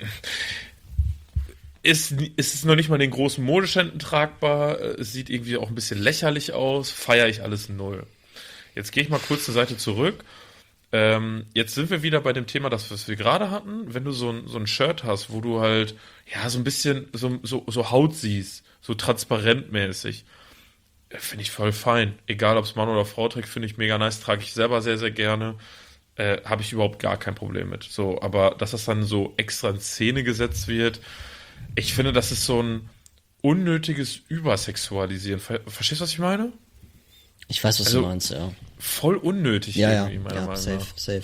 ist es noch nicht mal in den großen Modeständen tragbar, es sieht irgendwie auch ein bisschen lächerlich aus, feiere ich alles null. Jetzt gehe ich mal kurz zur Seite zurück. Jetzt sind wir wieder bei dem Thema, das was wir gerade hatten. Wenn du so ein Shirt hast, wo du halt ja so ein bisschen so Haut siehst, so transparentmäßig, finde ich voll fein. Egal, ob es Mann oder Frau trägt, finde ich mega nice. Trage ich selber sehr, sehr gerne. Habe ich überhaupt gar kein Problem mit. So, aber dass das dann so extra in Szene gesetzt wird, ich finde, das ist so ein unnötiges Übersexualisieren. Verstehst du, was ich meine? Ich weiß, was du meinst, ja. Voll unnötig irgendwie, meiner Meinung nach. Safe.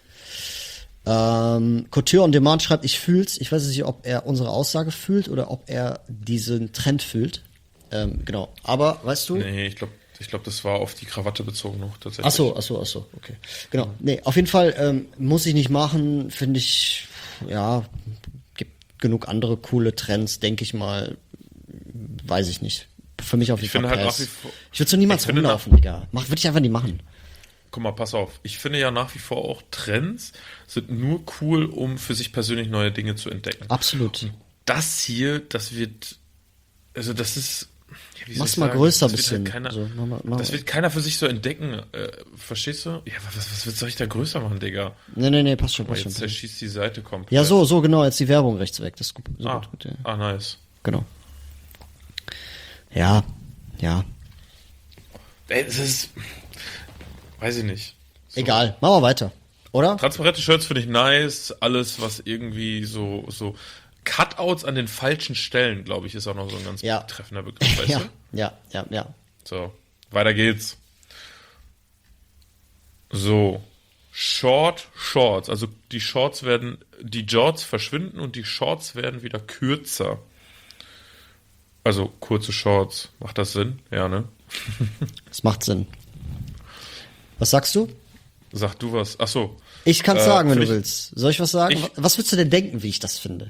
Couture on Demand schreibt, ich fühl's. Ich weiß nicht, ob er unsere Aussage fühlt oder ob er diesen Trend fühlt. Genau. Aber, weißt du? Nee, ich glaube, das war auf die Krawatte bezogen noch tatsächlich. Ach so, okay. Genau. Nee, auf jeden Fall muss ich nicht machen, finde ich, ja, gibt genug andere coole Trends, denke ich mal. Weiß ich nicht. für mich auf jeden Fall finde halt Pass. nach wie vor, Ich würde so niemals ich finde rumlaufen, Digga. Würde ich einfach nie machen. guck mal, pass auf. Ich finde ja nach wie vor auch Trends sind nur cool, um für sich persönlich neue Dinge zu entdecken. Absolut. Das hier, das wird, also das ist, ja, wie soll Mach's ich mal sagen, größer das wird bisschen. halt keiner, So, mach. das wird keiner für sich so entdecken. Verstehst du? Ja, was soll ich da größer machen, Digga? Nee, passt schon, Aber passt schon. jetzt zerschießt die Seite komplett. Ja, so genau, jetzt die Werbung rechts weg. Das ist gut. So gut, ja. Nice. Genau. Ja. Ey, es ist, weiß ich nicht. So. Egal, machen wir weiter. Oder? Transparente Shirts finde ich nice. Alles, was irgendwie so Cutouts an den falschen Stellen, glaube ich, ist auch noch so ein ganz treffender Begriff, weißt du? Ja. So, weiter geht's. So, Shorts. Also die Jorts verschwinden und die Shorts werden wieder kürzer. Also kurze Shorts. Macht das Sinn? Ja, ne? Das macht Sinn. Was sagst du? Sag du was. Ach so. Ich kann's sagen, wenn du willst. Soll ich was sagen? Was würdest du denn denken, wie ich das finde?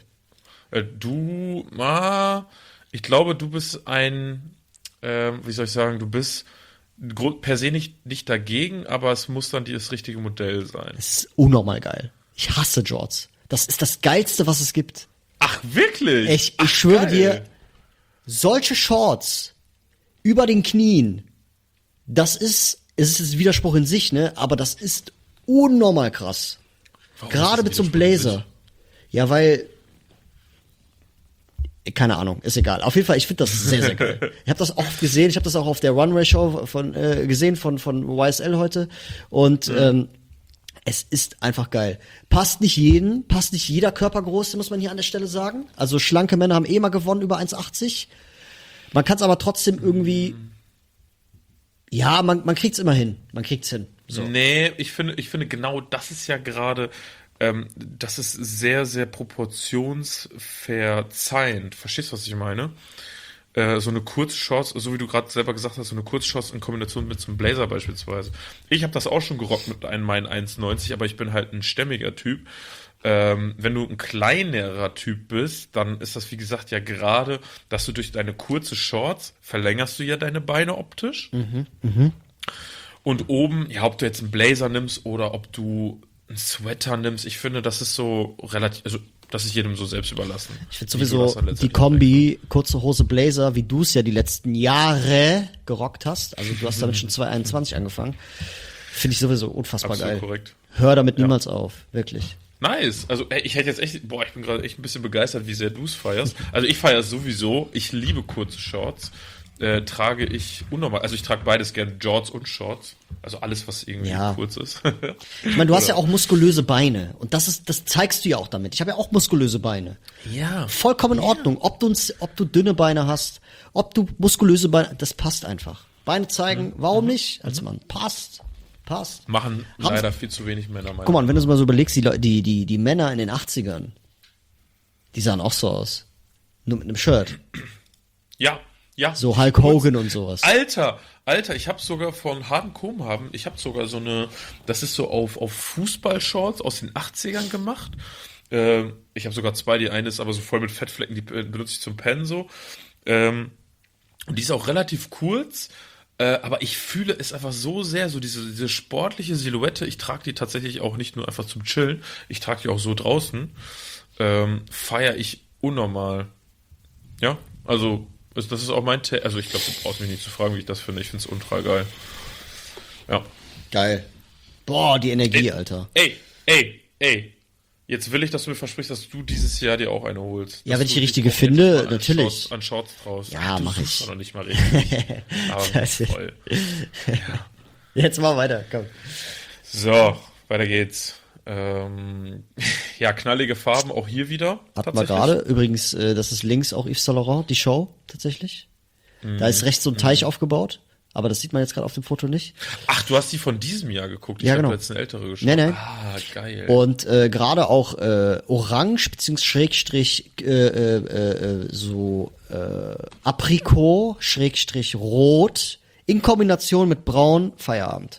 Ich glaube, du bist wie soll ich sagen, du bist per se nicht dagegen, aber es muss dann das richtige Modell sein. Das ist unnormal geil. Ich hasse Jorts. Das ist das Geilste, was es gibt. Ach, wirklich? Ich schwöre dir, solche Shorts über den Knien, es ist ein Widerspruch in sich, ne? Aber das ist unnormal krass. Warum Gerade mit so einem Blazer. Ja, weil keine Ahnung, ist egal. Auf jeden Fall, ich finde das sehr, sehr geil. Ich habe das oft gesehen, ich habe das auch auf der Runway-Show gesehen von YSL heute und es ist einfach geil. Passt nicht jeder Körpergröße, muss man hier an der Stelle sagen. Also schlanke Männer haben mal gewonnen über 1,80. Man kann es aber trotzdem irgendwie, ja, man kriegt's immer hin. Man kriegt's hin. So. Nee, ich finde genau das ist ja gerade, das ist sehr, sehr proportionsverzeihend. Verstehst du, was ich meine? So eine Kurzshorts, so wie du gerade selber gesagt hast, so eine Kurzshorts in Kombination mit so einem Blazer beispielsweise. Ich habe das auch schon gerockt mit meinen 1,90, aber ich bin halt ein stämmiger Typ. Wenn du ein kleinerer Typ bist, dann ist das, wie gesagt, ja gerade, dass du durch deine kurze Shorts verlängerst du ja deine Beine optisch. Und oben, ja, ob du jetzt einen Blazer nimmst oder ob du einen Sweater nimmst, ich finde, das ist so relativ, also das ist jedem so selbst überlassen. Ich finde sowieso die Kombi, kurze Hose, Blazer, wie du es ja die letzten Jahre gerockt hast, also du hast damit schon 2021 angefangen, finde ich sowieso unfassbar absolut geil. Korrekt. Hör damit niemals auf, wirklich. Nice. Also ich hätte jetzt echt, ich bin gerade echt ein bisschen begeistert, wie sehr du es feierst. Also ich feiere es sowieso. Ich liebe kurze Shorts. Trage ich unnormal. Also ich trage beides gerne, Jorts und Shorts. Also alles, was irgendwie kurz ist. Ich meine, du hast ja auch muskulöse Beine. Und das zeigst du ja auch damit. Ich habe ja auch muskulöse Beine. Ja. Vollkommen in Ordnung. Ob du dünne Beine hast, ob du muskulöse Beine, das passt einfach. Beine zeigen, warum nicht? Als Mann. Passt. Machen leider viel zu wenig Männer. Guck mal, wenn du es mal so überlegst, die Männer in den 80ern, die sahen auch so aus. Nur mit einem Shirt. Ja. So Hulk Hogan und sowas. Alter, ich habe sogar von Harden Kohlhaben, ich habe sogar so eine, das ist so auf Fußballshorts aus den 80ern gemacht. Ich habe sogar zwei, die eine ist aber so voll mit Fettflecken, die benutze ich zum Pennen so. Und die ist auch relativ kurz. Aber ich fühle es einfach so sehr, so diese sportliche Silhouette. Ich trage die tatsächlich auch nicht nur einfach zum Chillen, ich trage die auch so draußen. Feiere ich unnormal. Ja, also das ist auch mein also ich glaube, du brauchst mich nicht zu fragen, wie ich das finde. Ich finde es ultra geil. Ja. Geil. Boah, die Energie, Alter. Ey. Jetzt will ich, dass du mir versprichst, dass du dieses Jahr dir auch eine holst. Ja, wenn ich die richtige finde, natürlich. An Shorts draus. Ja, mach ich. Du noch nicht mal richtig. Aber voll. Ja. Jetzt mal weiter, komm. So, weiter geht's. Ja, knallige Farben auch hier wieder. Hatten wir gerade. Übrigens, das ist links auch Yves Saint Laurent, die Show, tatsächlich. Da ist rechts so ein Teich aufgebaut. Aber das sieht man jetzt gerade auf dem Foto nicht. Ach, du hast die von diesem Jahr geguckt. Ich habe jetzt eine ältere geschaut. Nee. Ah, geil. Und gerade auch orange beziehungsweise Schrägstrich Aprikot Schrägstrich rot in Kombination mit braun. Feierabend.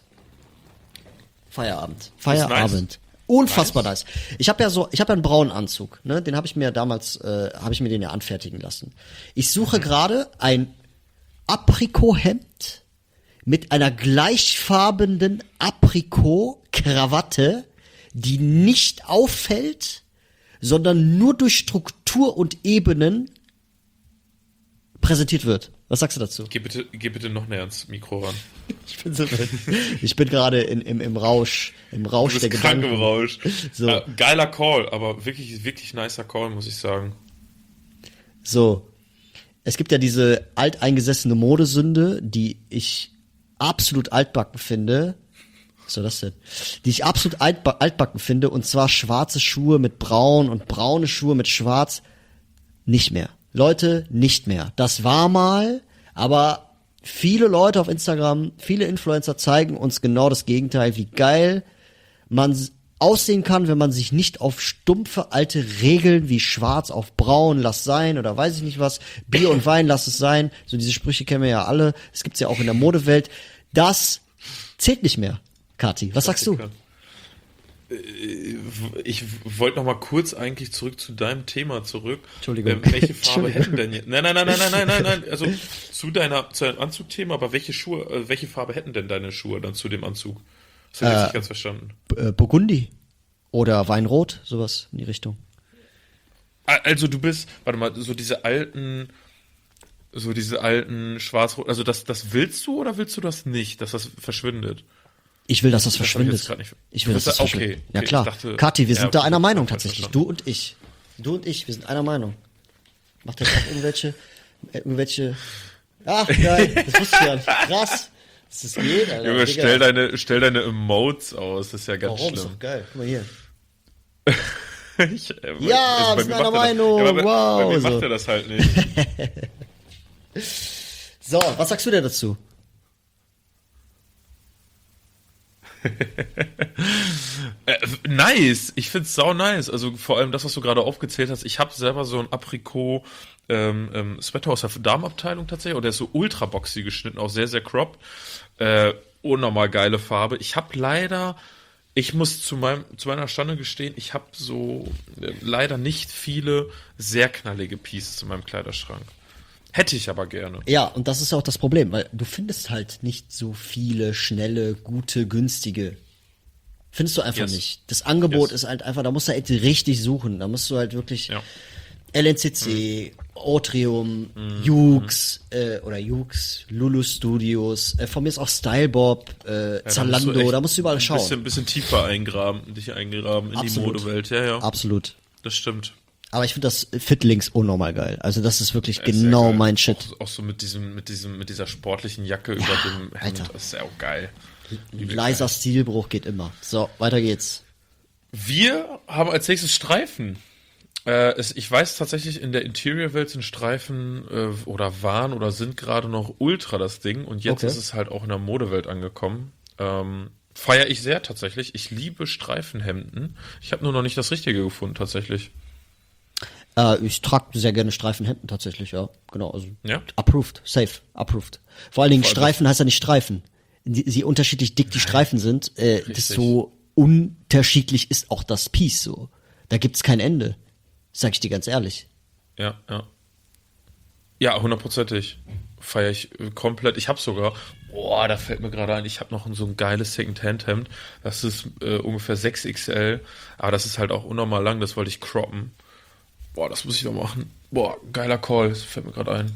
Nice. Unfassbar nice. Ich habe ja einen braunen Anzug, ne? Den habe ich mir damals den ja anfertigen lassen. Ich suche gerade ein Aprikot-Hemd mit einer gleichfarbenen Aprikot-Krawatte, die nicht auffällt, sondern nur durch Struktur und Ebenen präsentiert wird. Was sagst du dazu? Geh bitte noch näher ans Mikro ran. Ich bin gerade im Rausch, Du bist der krank Gedanken. im Rausch. So. Geiler Call, aber wirklich, wirklich nicer Call, muss ich sagen. So. Es gibt ja diese alteingesessene Modesünde, die ich absolut altbacken finde. Was soll das denn? Die ich absolut altbacken finde, und zwar schwarze Schuhe mit braun und braune Schuhe mit schwarz. Nicht mehr. Leute, nicht mehr. Das war mal, aber viele Leute auf Instagram, viele Influencer zeigen uns genau das Gegenteil, wie geil man aussehen kann, wenn man sich nicht auf stumpfe alte Regeln wie schwarz auf braun, lass sein oder weiß ich nicht was, Bier und Wein, lass es sein. So diese Sprüche kennen wir ja alle. Das gibt's ja auch in der Modewelt. Das zählt nicht mehr. Kathi, was sagst du? Ich wollte noch mal kurz eigentlich zurück zu deinem Thema zurück. Entschuldigung. Welche Farbe hätten denn jetzt? Nein. Also zu deinem Anzugthema, aber welche Farbe hätten denn deine Schuhe dann zu dem Anzug? Das habe ich jetzt nicht ganz verstanden. Burgundi oder Weinrot, sowas in die Richtung. Also du bist, warte mal, so diese alten Schwarz-Rot, also das willst du oder willst du das nicht, dass das verschwindet? Ich will, dass das hab ich verschwindet. jetzt grad nicht- Ich will, dass das Okay, verschwindet. okay. Ja klar. Ich dachte- Kathi, wir sind da einer Meinung ich hab tatsächlich. verstanden. Du und ich, wir sind einer Meinung. Macht das auch irgendwelche... Ach, geil, das wusste ich ja nicht. Krass. Dass das geht, Alter. Junge, Digga. stell deine Emotes aus, das ist ja ganz Warum? Ist schlimm. doch geil. Guck mal hier. Ja, wir sind einer Meinung. Bei Wow, mir so. macht er das halt nicht. So, was sagst du denn dazu? Nice, ich find's sau nice. Also vor allem das, was du gerade aufgezählt hast. Ich habe selber so ein Aprikot Sweater aus der Damenabteilung tatsächlich. Und der ist so ultra boxy geschnitten, auch sehr, sehr cropped. Unnormal geile Farbe. Ich muss zu meiner Schande gestehen, ich habe so leider nicht viele sehr knallige Pieces in meinem Kleiderschrank. Hätte ich aber gerne. Ja, und das ist auch das Problem, weil du findest halt nicht so viele schnelle, gute, günstige. Findest du einfach Yes. nicht. Das Angebot Yes. ist halt einfach, da musst du halt richtig suchen. Da musst du halt wirklich Ja. LNCC, Otrium, Jux, Lulu Studios, von mir ist auch Stylebob, Zalando, da musst du überall schauen. Bisschen tiefer dich eingraben in die Absolut. Modewelt. Ja. Absolut. Das stimmt. Aber ich finde das Fitlinks unnormal geil. Also das ist wirklich Ist sehr genau geil. mein Shit. Auch so mit dieser sportlichen Jacke über dem Hemd. Alter. Das ist ja auch geil. Leiser Stilbruch geht immer. So, weiter geht's. Wir haben als nächstes Streifen. Ich weiß tatsächlich, in der Interior-Welt sind Streifen oder waren oder sind gerade noch ultra das Ding. Und jetzt Okay. ist es halt auch in der Modewelt angekommen. Feiere ich sehr tatsächlich. Ich liebe Streifenhemden. Ich habe nur noch nicht das Richtige gefunden tatsächlich. Ich trage sehr gerne Streifenhemden tatsächlich, ja. Genau, also Ja? approved, safe, approved. Vor allen Dingen Vor allem Streifen heißt ja nicht Streifen. Sie unterschiedlich dick die Streifen sind, desto unterschiedlich ist auch das Piece so. Da gibt's kein Ende. Sag ich dir ganz ehrlich. Ja. Ja, 100%ig. Feiere ich komplett. Ich habe sogar, da fällt mir gerade ein, ich habe noch so ein geiles Second-Hand-Hemd. Das ist ungefähr 6XL, aber das ist halt auch unnormal lang, das wollte ich croppen. Das muss ich noch machen. Geiler Call, das fällt mir gerade ein.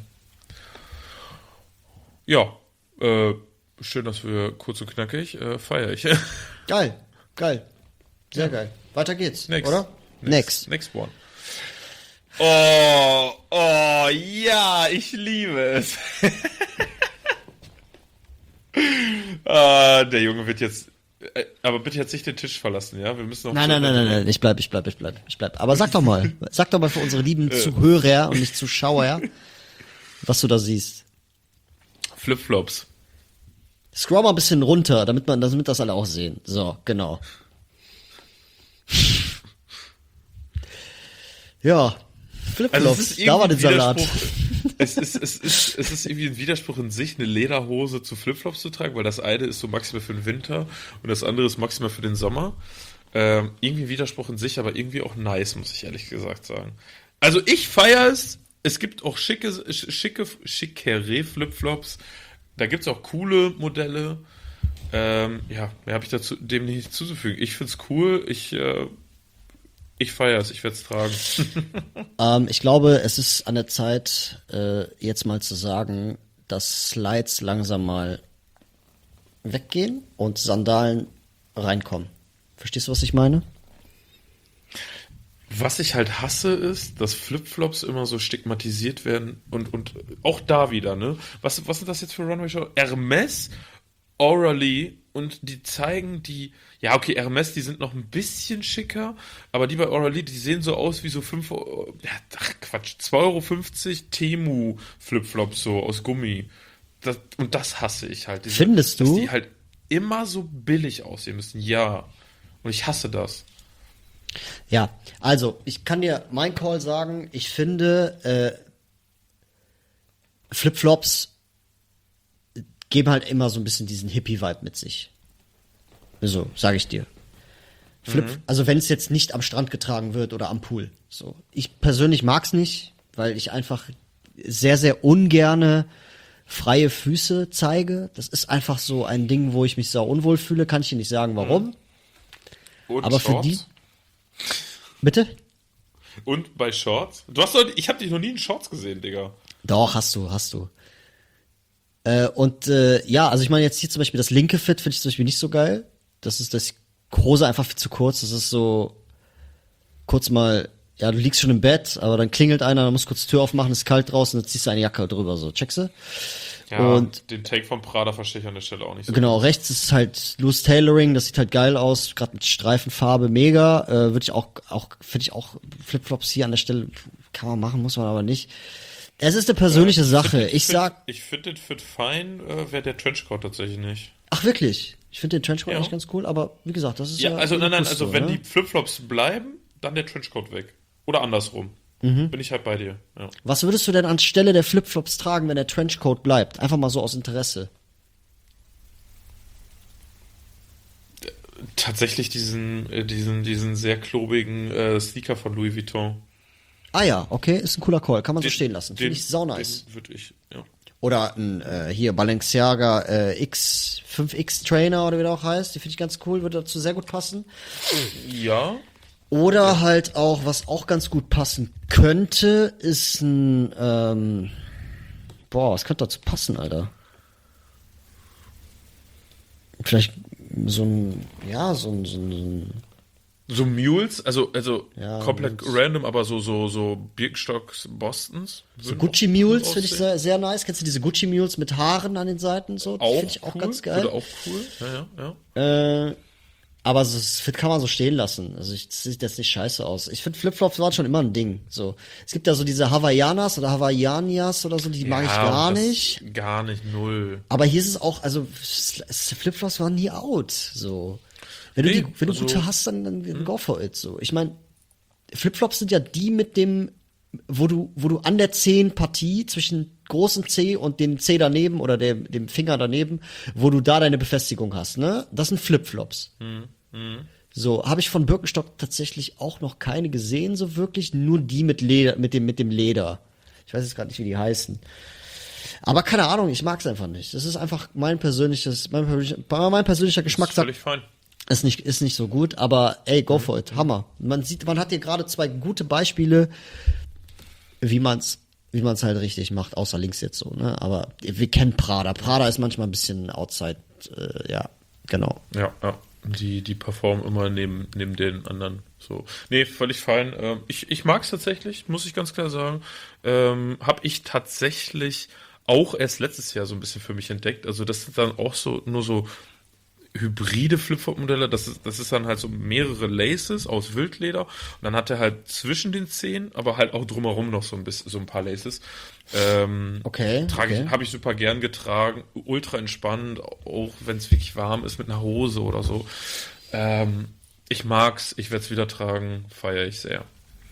Ja, schön, dass wir kurz und knackig, feiere ich. Geil. Sehr geil. Weiter geht's, Next. oder? Next one. Oh, ja, ich liebe es. Der Junge wird jetzt, aber bitte jetzt nicht den Tisch verlassen, ja? Wir müssen noch. Nein, ich bleib. Aber sag doch mal für unsere lieben Zuhörer und nicht Zuschauer, was du da siehst. Flipflops. Scroll mal ein bisschen runter, damit das alle auch sehen. So, genau. Ja, Flipflops, da war der Salat. Es ist irgendwie ein Widerspruch in sich, eine Lederhose zu Flipflops zu tragen, weil das eine ist so maximal für den Winter und das andere ist maximal für den Sommer. Irgendwie ein Widerspruch in sich, aber irgendwie auch nice, muss ich ehrlich gesagt sagen. Also ich feiere es, es gibt auch schickere Flipflops. Da gibt es auch coole Modelle. Ja, mehr habe ich dazu dem nicht hinzuzufügen. Ich finde es cool. Ich feiere es. Ich werde es tragen. Ich glaube, es ist an der Zeit, jetzt mal zu sagen, dass Slides langsam mal weggehen und Sandalen reinkommen. Verstehst du, was ich meine? Was ich halt hasse, ist, dass Flipflops immer so stigmatisiert werden und auch da wieder, ne? Was sind das jetzt für Runway-Show? Hermes, Aura-Lee und die zeigen ja, okay, Hermes, die sind noch ein bisschen schicker, aber die bei Aura-Lee, die sehen so aus wie so 5 Euro, ja, ach Quatsch, 2,50 € Temu Flipflops so aus Gummi. Und das hasse ich halt. Findest du? Dass die halt immer so billig aussehen müssen, ja. Und ich hasse das. Ja, also ich kann dir mein Call sagen, ich finde Flipflops geben halt immer so ein bisschen diesen Hippie-Vibe mit sich. So, sage ich dir. Also wenn es jetzt nicht am Strand getragen wird oder am Pool. So. Ich persönlich mag's nicht, weil ich einfach sehr, sehr ungerne freie Füße zeige. Das ist einfach so ein Ding, wo ich mich sau unwohl fühle. Kann ich dir nicht sagen, warum. Und Aber Shorts? für die... Bitte? Und bei Shorts? Ich habe dich noch nie in Shorts gesehen, Digga. Doch, hast du. Ja, also ich meine jetzt hier zum Beispiel das linke Fit finde ich zum Beispiel nicht so geil. Das ist das Hose einfach viel zu kurz. Das ist so kurz mal, ja, du liegst schon im Bett, aber dann klingelt einer, dann musst du kurz die Tür aufmachen, ist kalt draußen, dann ziehst du eine Jacke drüber, so, checkst du? Ja, Und den Take von Prada verstehe ich an der Stelle auch nicht so. genau, rechts ist halt Loose Tailoring, das sieht halt geil aus, gerade mit Streifenfarbe, mega. Finde ich auch Flipflops hier an der Stelle, kann man machen, muss man aber nicht. Es ist eine persönliche Sache. Ich finde den Fit fein, wäre der Trenchcoat tatsächlich nicht. Ach wirklich? Ich finde den Trenchcoat Ja. eigentlich ganz cool, aber wie gesagt, das ist Ja, also nein, Gusto, also wenn ne? die Flipflops bleiben, dann der Trenchcoat weg. Oder andersrum. Bin ich halt bei dir. Ja. Was würdest du denn anstelle der Flipflops tragen, wenn der Trenchcoat bleibt? Einfach mal so aus Interesse. Tatsächlich diesen sehr klobigen Sneaker von Louis Vuitton. Ah ja, okay, ist ein cooler Call. Kann man so stehen lassen. Finde ich sau nice. Den würde ich, ja. Oder ein hier Balenciaga X5X Trainer oder wie der auch heißt. Die finde ich ganz cool, würde dazu sehr gut passen. Ja. Oder halt auch, was auch ganz gut passen könnte, ist ein was könnte dazu passen, Alter? Vielleicht so ein So Mules, also Ja, komplett Mules. random, aber so Birkenstocks Bostons. so würden Gucci auch gut Mules finde ich aussehen. sehr, sehr nice. Kennst du diese Gucci Mules mit Haaren an den Seiten? So, die finde ich auch cool, ganz geil. Würde auch cool, ja. Aber so, das Fit kann man so stehen lassen. Also das sieht jetzt nicht scheiße aus. Ich finde Flipflops waren schon immer ein Ding. So, es gibt ja so diese Hawaiianas oder Hawaiianias oder so, die mag ich Ja, gar das- nicht. Gar nicht, null. Aber hier ist es auch, also Flipflops waren nie out. So, wenn Nee, du also- gute hast, dann go for it. So, ich meine, Flipflops sind ja die mit dem, wo du an der Zehenpartie zwischen großen C und dem C daneben oder dem Finger daneben, wo du da deine Befestigung hast, ne? Das sind Flipflops. So, habe ich von Birkenstock tatsächlich auch noch keine gesehen, so wirklich, nur die mit Leder, mit dem Leder. Ich weiß jetzt gerade nicht, wie die heißen. Aber keine Ahnung, ich mag's einfach nicht. Das ist einfach mein persönlicher Geschmack sagt, Völlig fein. ist nicht so gut, aber ey, go for it, Hammer. Man hat hier gerade zwei gute Beispiele, wie man's halt richtig macht, außer links jetzt so, ne? Aber wir kennen Prada. Prada ist manchmal ein bisschen outside, ja, genau. Ja. Die performen immer neben den anderen. So. Nee, völlig fein. Ich mag es tatsächlich, muss ich ganz klar sagen. Habe ich tatsächlich auch erst letztes Jahr so ein bisschen für mich entdeckt. Also das sind dann auch nur so hybride Flipflop-Modelle. Das ist dann halt so mehrere Laces aus Wildleder. Und dann hat er halt zwischen den Zehen, aber halt auch drumherum noch so ein paar Laces. Okay. Habe ich super gern getragen, ultra entspannt, auch wenn es wirklich warm ist mit einer Hose oder so. Ich mag's, ich werde es wieder tragen, feiere ich sehr.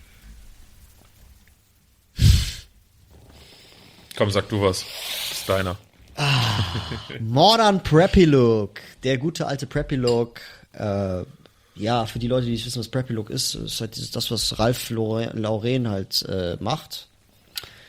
Komm, sag du was. Das ist deiner. Modern Preppy Look. Der gute alte Preppy Look. Ja, für die Leute, die nicht wissen, was Preppy Look ist halt das, was Ralph Lauren halt macht.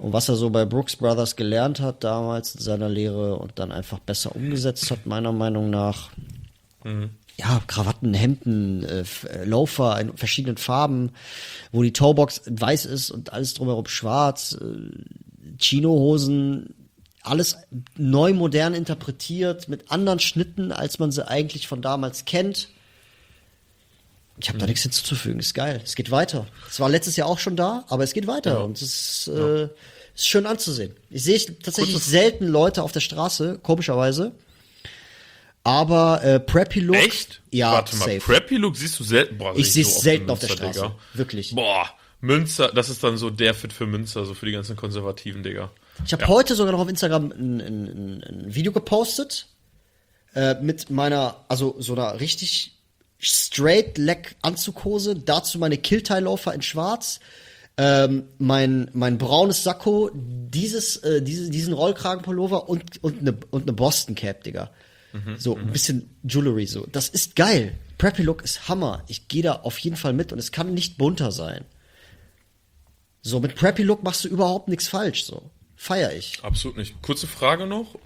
Und was er so bei Brooks Brothers gelernt hat damals in seiner Lehre und dann einfach besser umgesetzt hat, meiner Meinung nach. Ja, Krawatten, Hemden, Loafer in verschiedenen Farben, wo die Toebox weiß ist und alles drumherum schwarz, Chinohosen, alles neu modern interpretiert, mit anderen Schnitten, als man sie eigentlich von damals kennt. Ich habe da nichts hinzuzufügen, ist geil. Es geht weiter. Es war letztes Jahr auch schon da, aber es geht weiter und es ist schön anzusehen. Ich sehe tatsächlich selten Leute auf der Straße, komischerweise. Aber Preppy Look. Echt? Ja, warte mal, safe. Preppy Look siehst du selten. Boah, Ich sehe so es oft selten in auf der Münster, Straße. Digga. Wirklich. Boah, Münster, das ist dann so der Fit für Münster, so für die ganzen Konservativen, Digga. Ich habe heute sogar noch auf Instagram ein Video gepostet mit meiner, also so einer richtig straight Leg Anzughose, dazu meine Killtie-Loafer in schwarz, mein braunes Sakko, diesen Rollkragenpullover und eine Boston Cap, Digga. So ein bisschen Jewelry so. Das ist geil. Preppy Look ist Hammer. Ich gehe da auf jeden Fall mit und es kann nicht bunter sein. So, mit Preppy Look machst du überhaupt nichts falsch, so. Feier ich. Absolut nicht. Kurze Frage noch.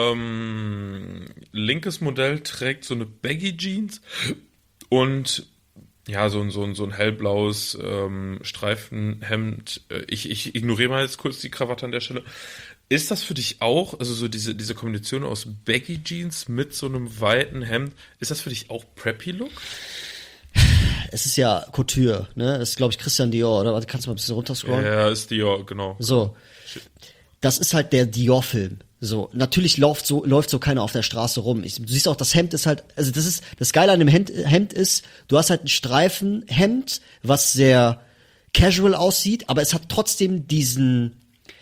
Linkes Modell trägt so eine Baggy Jeans und ja, so ein hellblaues Streifenhemd. Ich ignoriere mal jetzt kurz die Krawatte an der Stelle. Ist das für dich auch, also so diese Kombination aus Baggy Jeans mit so einem weiten Hemd, ist das für dich auch Preppy Look? Es ist ja Couture, ne? Das ist, glaube ich, Christian Dior, oder? Warte, kannst du mal ein bisschen runterscrollen? Ja, ist Dior, genau. So. Das ist halt der Dior-Film. So. Natürlich läuft so keiner auf der Straße rum. Du siehst auch, das Hemd ist halt, also das Geile an dem Hemd ist, du hast halt ein Streifenhemd, was sehr casual aussieht, aber es hat trotzdem diesen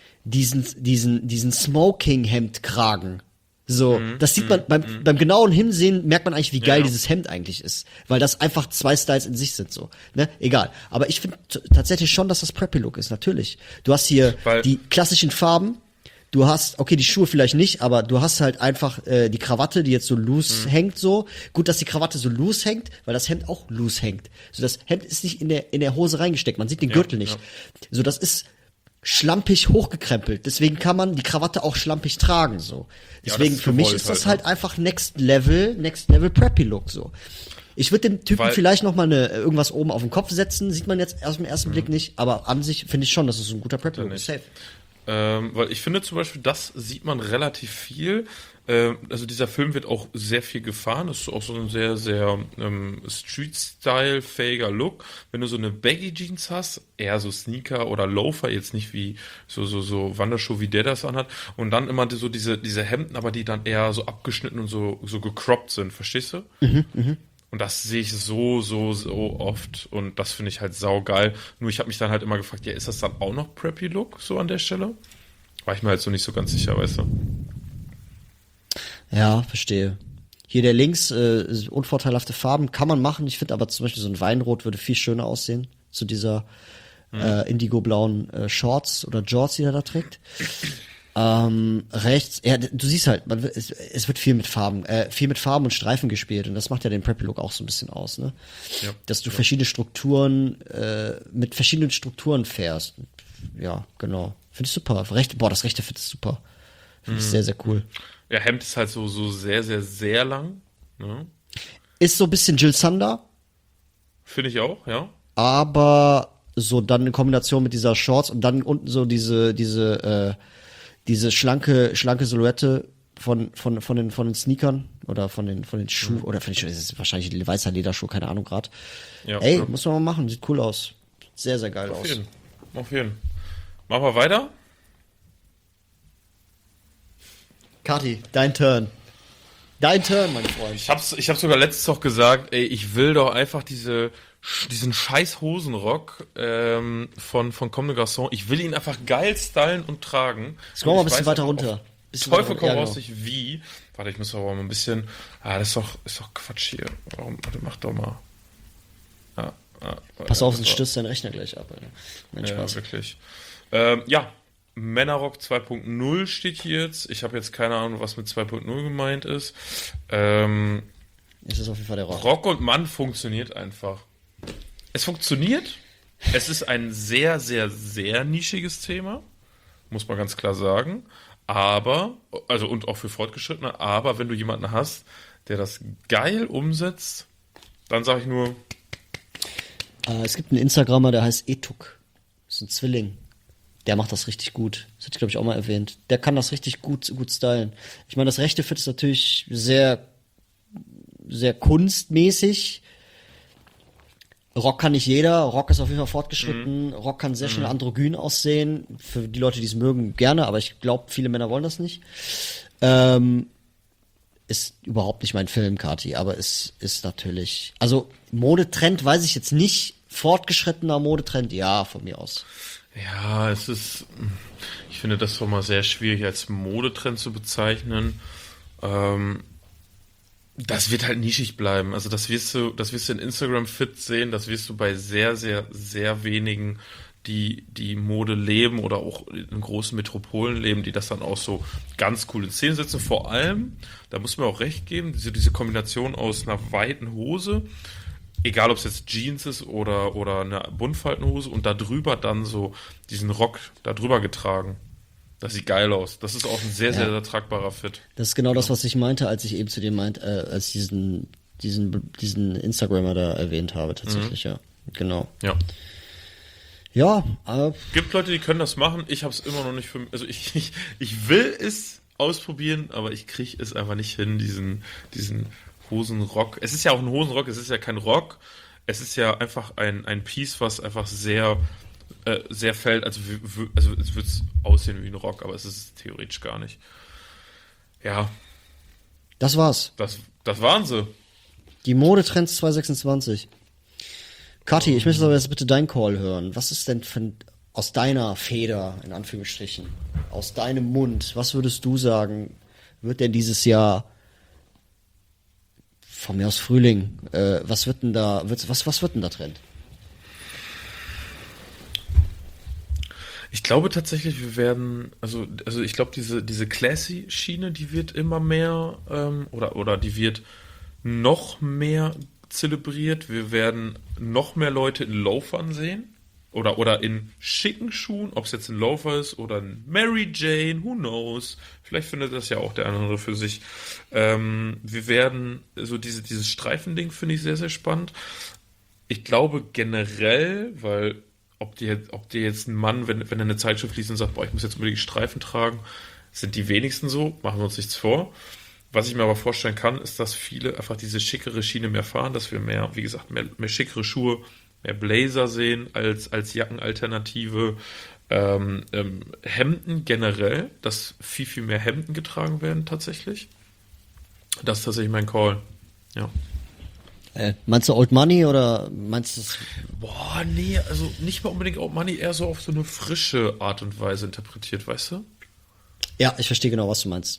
Smoking-Hemd-Kragen. So, das sieht man beim genauen Hinsehen, merkt man eigentlich, wie geil dieses Hemd eigentlich ist. Weil das einfach zwei Styles in sich sind, so. Ne? Egal. Aber ich finde tatsächlich schon, dass das Preppy-Look ist, natürlich. Du hast hier die klassischen Farben. Du hast, okay, die Schuhe vielleicht nicht, aber du hast halt einfach die Krawatte, die jetzt so loose hängt, so. Gut, dass die Krawatte so loose hängt, weil das Hemd auch loose hängt. So, das Hemd ist nicht in der Hose reingesteckt. Man sieht den Gürtel nicht. Ja. So, das ist schlampig hochgekrempelt. Deswegen kann man die Krawatte auch schlampig tragen, so. Deswegen, für mich ist das halt einfach Next Level Preppy Look, so. Ich würde dem Typen vielleicht noch mal irgendwas oben auf den Kopf setzen, sieht man jetzt erst im ersten Blick nicht, aber an sich finde ich schon, dass es ein guter Preppy Look ist. Safe. Weil ich finde zum Beispiel, das sieht man relativ viel. Also dieser Film wird auch sehr viel gefahren. Das ist auch so ein sehr, sehr Street-Style-fähiger Look. Wenn du so eine Baggy-Jeans hast, eher so Sneaker oder Loafer, jetzt nicht wie so Wanderschuhe, wie der das anhat. Und dann immer so diese Hemden, aber die dann eher so abgeschnitten und so gecroppt sind. Verstehst du? Und das sehe ich so oft und das finde ich halt saugeil. Nur ich habe mich dann halt immer gefragt, ja, ist das dann auch noch Preppy Look so an der Stelle? War ich mir halt so nicht so ganz sicher, weißt du? Ja, verstehe. Hier der links, unvorteilhafte Farben kann man machen. Ich finde aber zum Beispiel so ein Weinrot würde viel schöner aussehen zu dieser indigo-blauen Shorts oder Jorts, die er da trägt. Rechts, ja, du siehst halt, es wird viel mit Farben und Streifen gespielt und das macht ja den Preppy Look auch so ein bisschen aus, ne? Ja, dass du verschiedene Strukturen, mit verschiedenen Strukturen fährst. Ja, genau. Finde ich super. Das rechte Fit ist super. Finde ich sehr, sehr cool. Ja, Hemd ist halt so sehr, sehr, sehr lang, ne? Ist so ein bisschen Jill Sander. Finde ich auch, ja. Aber so dann in Kombination mit dieser Shorts und dann unten so diese schlanke Silhouette von den Sneakern oder von den Schuhen oder es ist wahrscheinlich ein weißer Lederschuh, keine Ahnung gerade. Ja, ey, muss man mal machen, sieht cool aus. Sehr, sehr geil aus. Auf jeden. Machen wir weiter? Kati, dein Turn. Dein Turn, mein Freund. Ich hab's sogar letztens noch gesagt, ey, ich will doch einfach diesen scheiß Hosenrock von Comme des Garçons, ich will ihn einfach geil stylen und tragen. Jetzt kommen wir mal ein bisschen weiter runter. Teufel komm raus, nicht wie. Warte, ich muss aber mal ein bisschen. Das ist doch Quatsch hier. Warum? Warte, mach doch mal. Pass auf, sonst stößt dein Rechner gleich ab, Alter. Mensch, Spaß. Ja, wirklich. Männerrock 2.0 steht hier jetzt. Ich habe jetzt keine Ahnung, was mit 2.0 gemeint ist. Es ist auf jeden Fall der Rock. Rock und Mann funktioniert einfach. Es funktioniert. Es ist ein sehr, sehr, sehr nischiges Thema. muss man ganz klar sagen. Aber, also und auch für Fortgeschrittene, aber wenn du jemanden hast, der das geil umsetzt, dann sage ich nur, Es gibt einen Instagrammer, der heißt Etuk. Das ist ein Zwilling. Der macht das richtig gut. Das hatte ich, glaube ich, auch mal erwähnt. Der kann das richtig gut stylen. Ich meine, das rechte Fit ist natürlich sehr, sehr kunstmäßig. Rock kann nicht jeder. Rock ist auf jeden Fall fortgeschritten. Rock kann sehr schnell androgyn aussehen. Für die Leute, die es mögen, gerne. Aber ich glaube, viele Männer wollen das nicht. Ist überhaupt nicht mein Film, Kati. Aber es ist natürlich... Also, Modetrend weiß ich jetzt nicht. Fortgeschrittener Modetrend, ja, von mir aus. ja, ich finde das doch mal sehr schwierig als Modetrend zu bezeichnen. Das wird halt nischig bleiben. Also das wirst du in Instagram Fit sehen, das wirst du bei sehr, sehr, sehr wenigen, die Mode leben oder auch in großen Metropolen leben, die das dann auch so ganz cool in Szene setzen. Vor allem, da muss man auch recht geben, diese Kombination aus einer weiten Hose, egal ob es jetzt Jeans ist oder eine Buntfaltenhose und da drüber dann so diesen Rock da drüber getragen. Das sieht geil aus. Das ist auch ein sehr, sehr, sehr tragbarer Fit. Das ist genau das, was ich meinte, als ich eben zu dem als ich diesen Instagrammer da erwähnt habe, tatsächlich, ja. Genau. Ja. Ja, Gibt Leute, die können das machen. Ich habe es immer noch nicht für mich. Also ich will es ausprobieren, aber ich kriege es einfach nicht hin, diesen Hosenrock. Es ist ja auch ein Hosenrock, es ist ja kein Rock. Es ist ja einfach ein Piece, was einfach sehr fällt. Also es wird aussehen wie ein Rock, aber es ist theoretisch gar nicht. Ja, das war's. das waren sie. Die Modetrends 2026. Kathi, ich möchte aber jetzt bitte deinen Call hören. Was ist denn aus deiner Feder, in Anführungsstrichen, aus deinem Mund, was würdest du sagen, wird denn dieses Jahr von mir aus Frühling, was wird denn da Trend? Ich glaube tatsächlich, wir werden, also ich glaube, diese Classy-Schiene, die wird immer mehr, oder die wird noch mehr zelebriert. Wir werden noch mehr Leute in Loafern sehen. Oder in schicken Schuhen, ob es jetzt ein Loafer ist oder ein Mary Jane, who knows. Vielleicht findet das ja auch der andere für sich. Wir werden, so dieses Streifending finde ich sehr, sehr spannend. Ich glaube generell, weil ob dir jetzt ein Mann, wenn er eine Zeitschrift liest und sagt, boah, ich muss jetzt unbedingt Streifen tragen, sind die wenigsten so, machen wir uns nichts vor. Was ich mir aber vorstellen kann, ist, dass viele einfach diese schickere Schiene mehr fahren, dass wir mehr, wie gesagt, mehr schickere Schuhe, mehr Blazer sehen als Jackenalternative. Hemden generell, dass viel, viel mehr Hemden getragen werden tatsächlich. Das ist tatsächlich mein Call. Ja. Meinst du Old Money oder meinst du es? Boah, nee, also nicht mal unbedingt Old Money, eher so auf so eine frische Art und Weise interpretiert, weißt du? Ja, ich verstehe genau, was du meinst.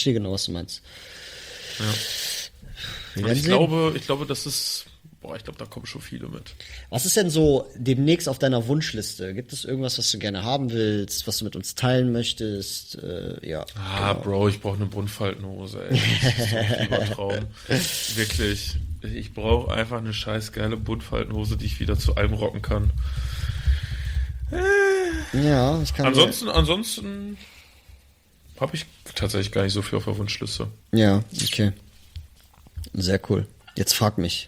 Ja. Wir Und ich werden glaube, das ist, boah, ich glaube, da kommen schon viele mit. Was ist denn so demnächst auf deiner Wunschliste? Gibt es irgendwas, was du gerne haben willst, was du mit uns teilen möchtest? Ja. Genau. Bro, ich brauche eine Buntfaltenhose, ey. Das ist so ein Fiebertraum. Wirklich. Ich brauche einfach eine scheiß geile Buntfaltenhose, die ich wieder zu allem rocken kann. Ja, ich kann. Ansonsten habe ich tatsächlich gar nicht so viel auf der Wunschliste. Ja, okay. Sehr cool. Jetzt frag mich.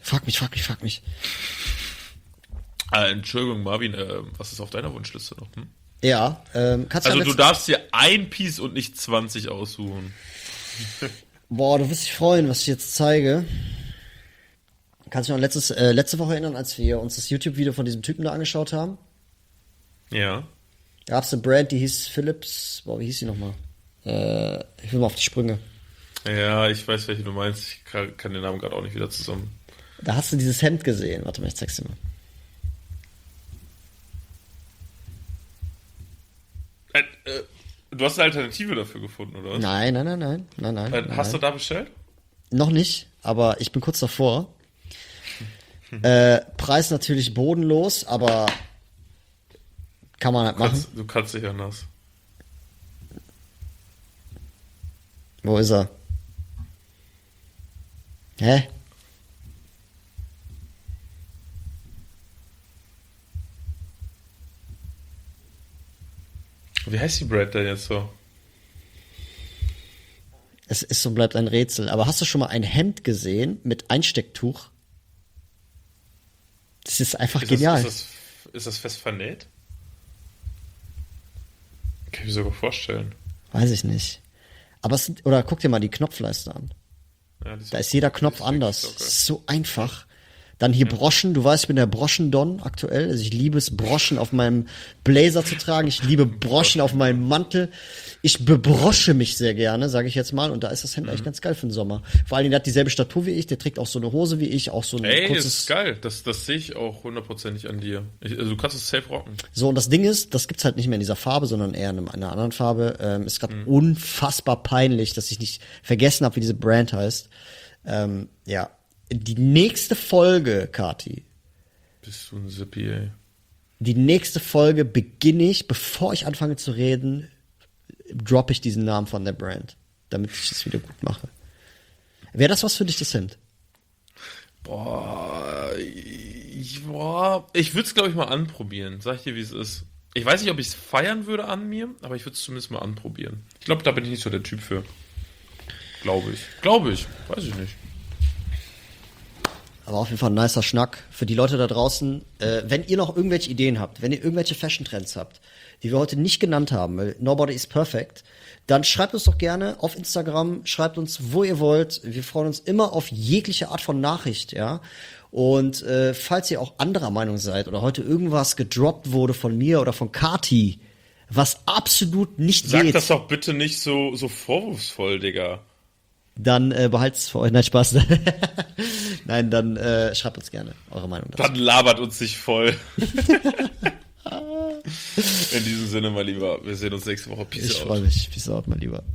Entschuldigung, Marvin, was ist auf deiner Wunschliste noch? Hm? Ja, kannst Also du darfst dir ein Piece und nicht 20 aussuchen. Boah, du wirst dich freuen, was ich jetzt zeige. Kannst du dich noch letzte Woche erinnern, als wir uns das YouTube-Video von diesem Typen da angeschaut haben? Ja. Da gab es eine Brand, die hieß Philips. Boah, wie hieß die nochmal? Ich will mal auf die Sprünge. Ja, ich weiß, welche du meinst. Ich kann den Namen gerade auch nicht wieder zusammen. Da hast du dieses Hemd gesehen. Warte mal, ich zeig's dir mal. Du hast eine Alternative dafür gefunden, oder was? Nein. Hast du da bestellt? Noch nicht, aber ich bin kurz davor. Preis natürlich bodenlos, aber kann man halt machen. Du kannst dich ja nass. Wo ist er? Hä? Wie heißt die Brand denn jetzt so? Es ist und bleibt ein Rätsel. Aber hast du schon mal ein Hemd gesehen mit Einstecktuch? Das ist einfach genial. Ist das fest vernäht? Kann ich mir sogar vorstellen. Weiß ich nicht. Aber oder guck dir mal die Knopfleiste an. Ja, Da ist jeder Knopf anders. Okay. Das ist so einfach. Dann hier Broschen. Du weißt, ich bin der Broschen-Don aktuell. Also ich liebe es, Broschen auf meinem Blazer zu tragen. Ich liebe Broschen auf meinem Mantel. Ich bebrosche mich sehr gerne, sage ich jetzt mal. Und da ist das Hemd eigentlich ganz geil für den Sommer. Vor allem, der hat dieselbe Statur wie ich. Der trägt auch so eine Hose wie ich. Auch so ein Ey, kurzes... ist geil. Das sehe ich auch hundertprozentig an dir. Also du kannst es safe rocken. So, und das Ding ist, das gibt's halt nicht mehr in dieser Farbe, sondern eher in einer anderen Farbe. Ist gerade unfassbar peinlich, dass ich nicht vergessen habe, wie diese Brand heißt. Ja. Die nächste Folge, Kati. Bist du ein Zippy, ey. Die nächste Folge beginne ich, bevor ich anfange zu reden, droppe ich diesen Namen von der Brand, damit ich das wieder gut mache. Wäre das was für dich, das Hemd? Ich würde es, glaube ich, mal anprobieren. Sag ich dir, wie es ist. Ich weiß nicht, ob ich es feiern würde an mir, aber ich würde es zumindest mal anprobieren. Ich glaube, da bin ich nicht so der Typ für. Glaube ich. Weiß ich nicht. Aber auf jeden Fall ein nicer Schnack. Für die Leute da draußen, wenn ihr noch irgendwelche Ideen habt, wenn ihr irgendwelche Fashion-Trends habt, die wir heute nicht genannt haben, weil nobody is perfect, dann schreibt uns doch gerne auf Instagram, schreibt uns, wo ihr wollt. Wir freuen uns immer auf jegliche Art von Nachricht, ja. Und falls ihr auch anderer Meinung seid oder heute irgendwas gedroppt wurde von mir oder von Kati, was absolut nicht Sag geht, das doch bitte nicht so vorwurfsvoll, Digga. dann behalt's für euch. Nein, Spaß. Nein, dann schreibt uns gerne eure Meinung dazu. Dann labert uns nicht voll. In diesem Sinne, mein Lieber, wir sehen uns nächste Woche. Peace Ich out. freue mich. Peace out, mein Lieber.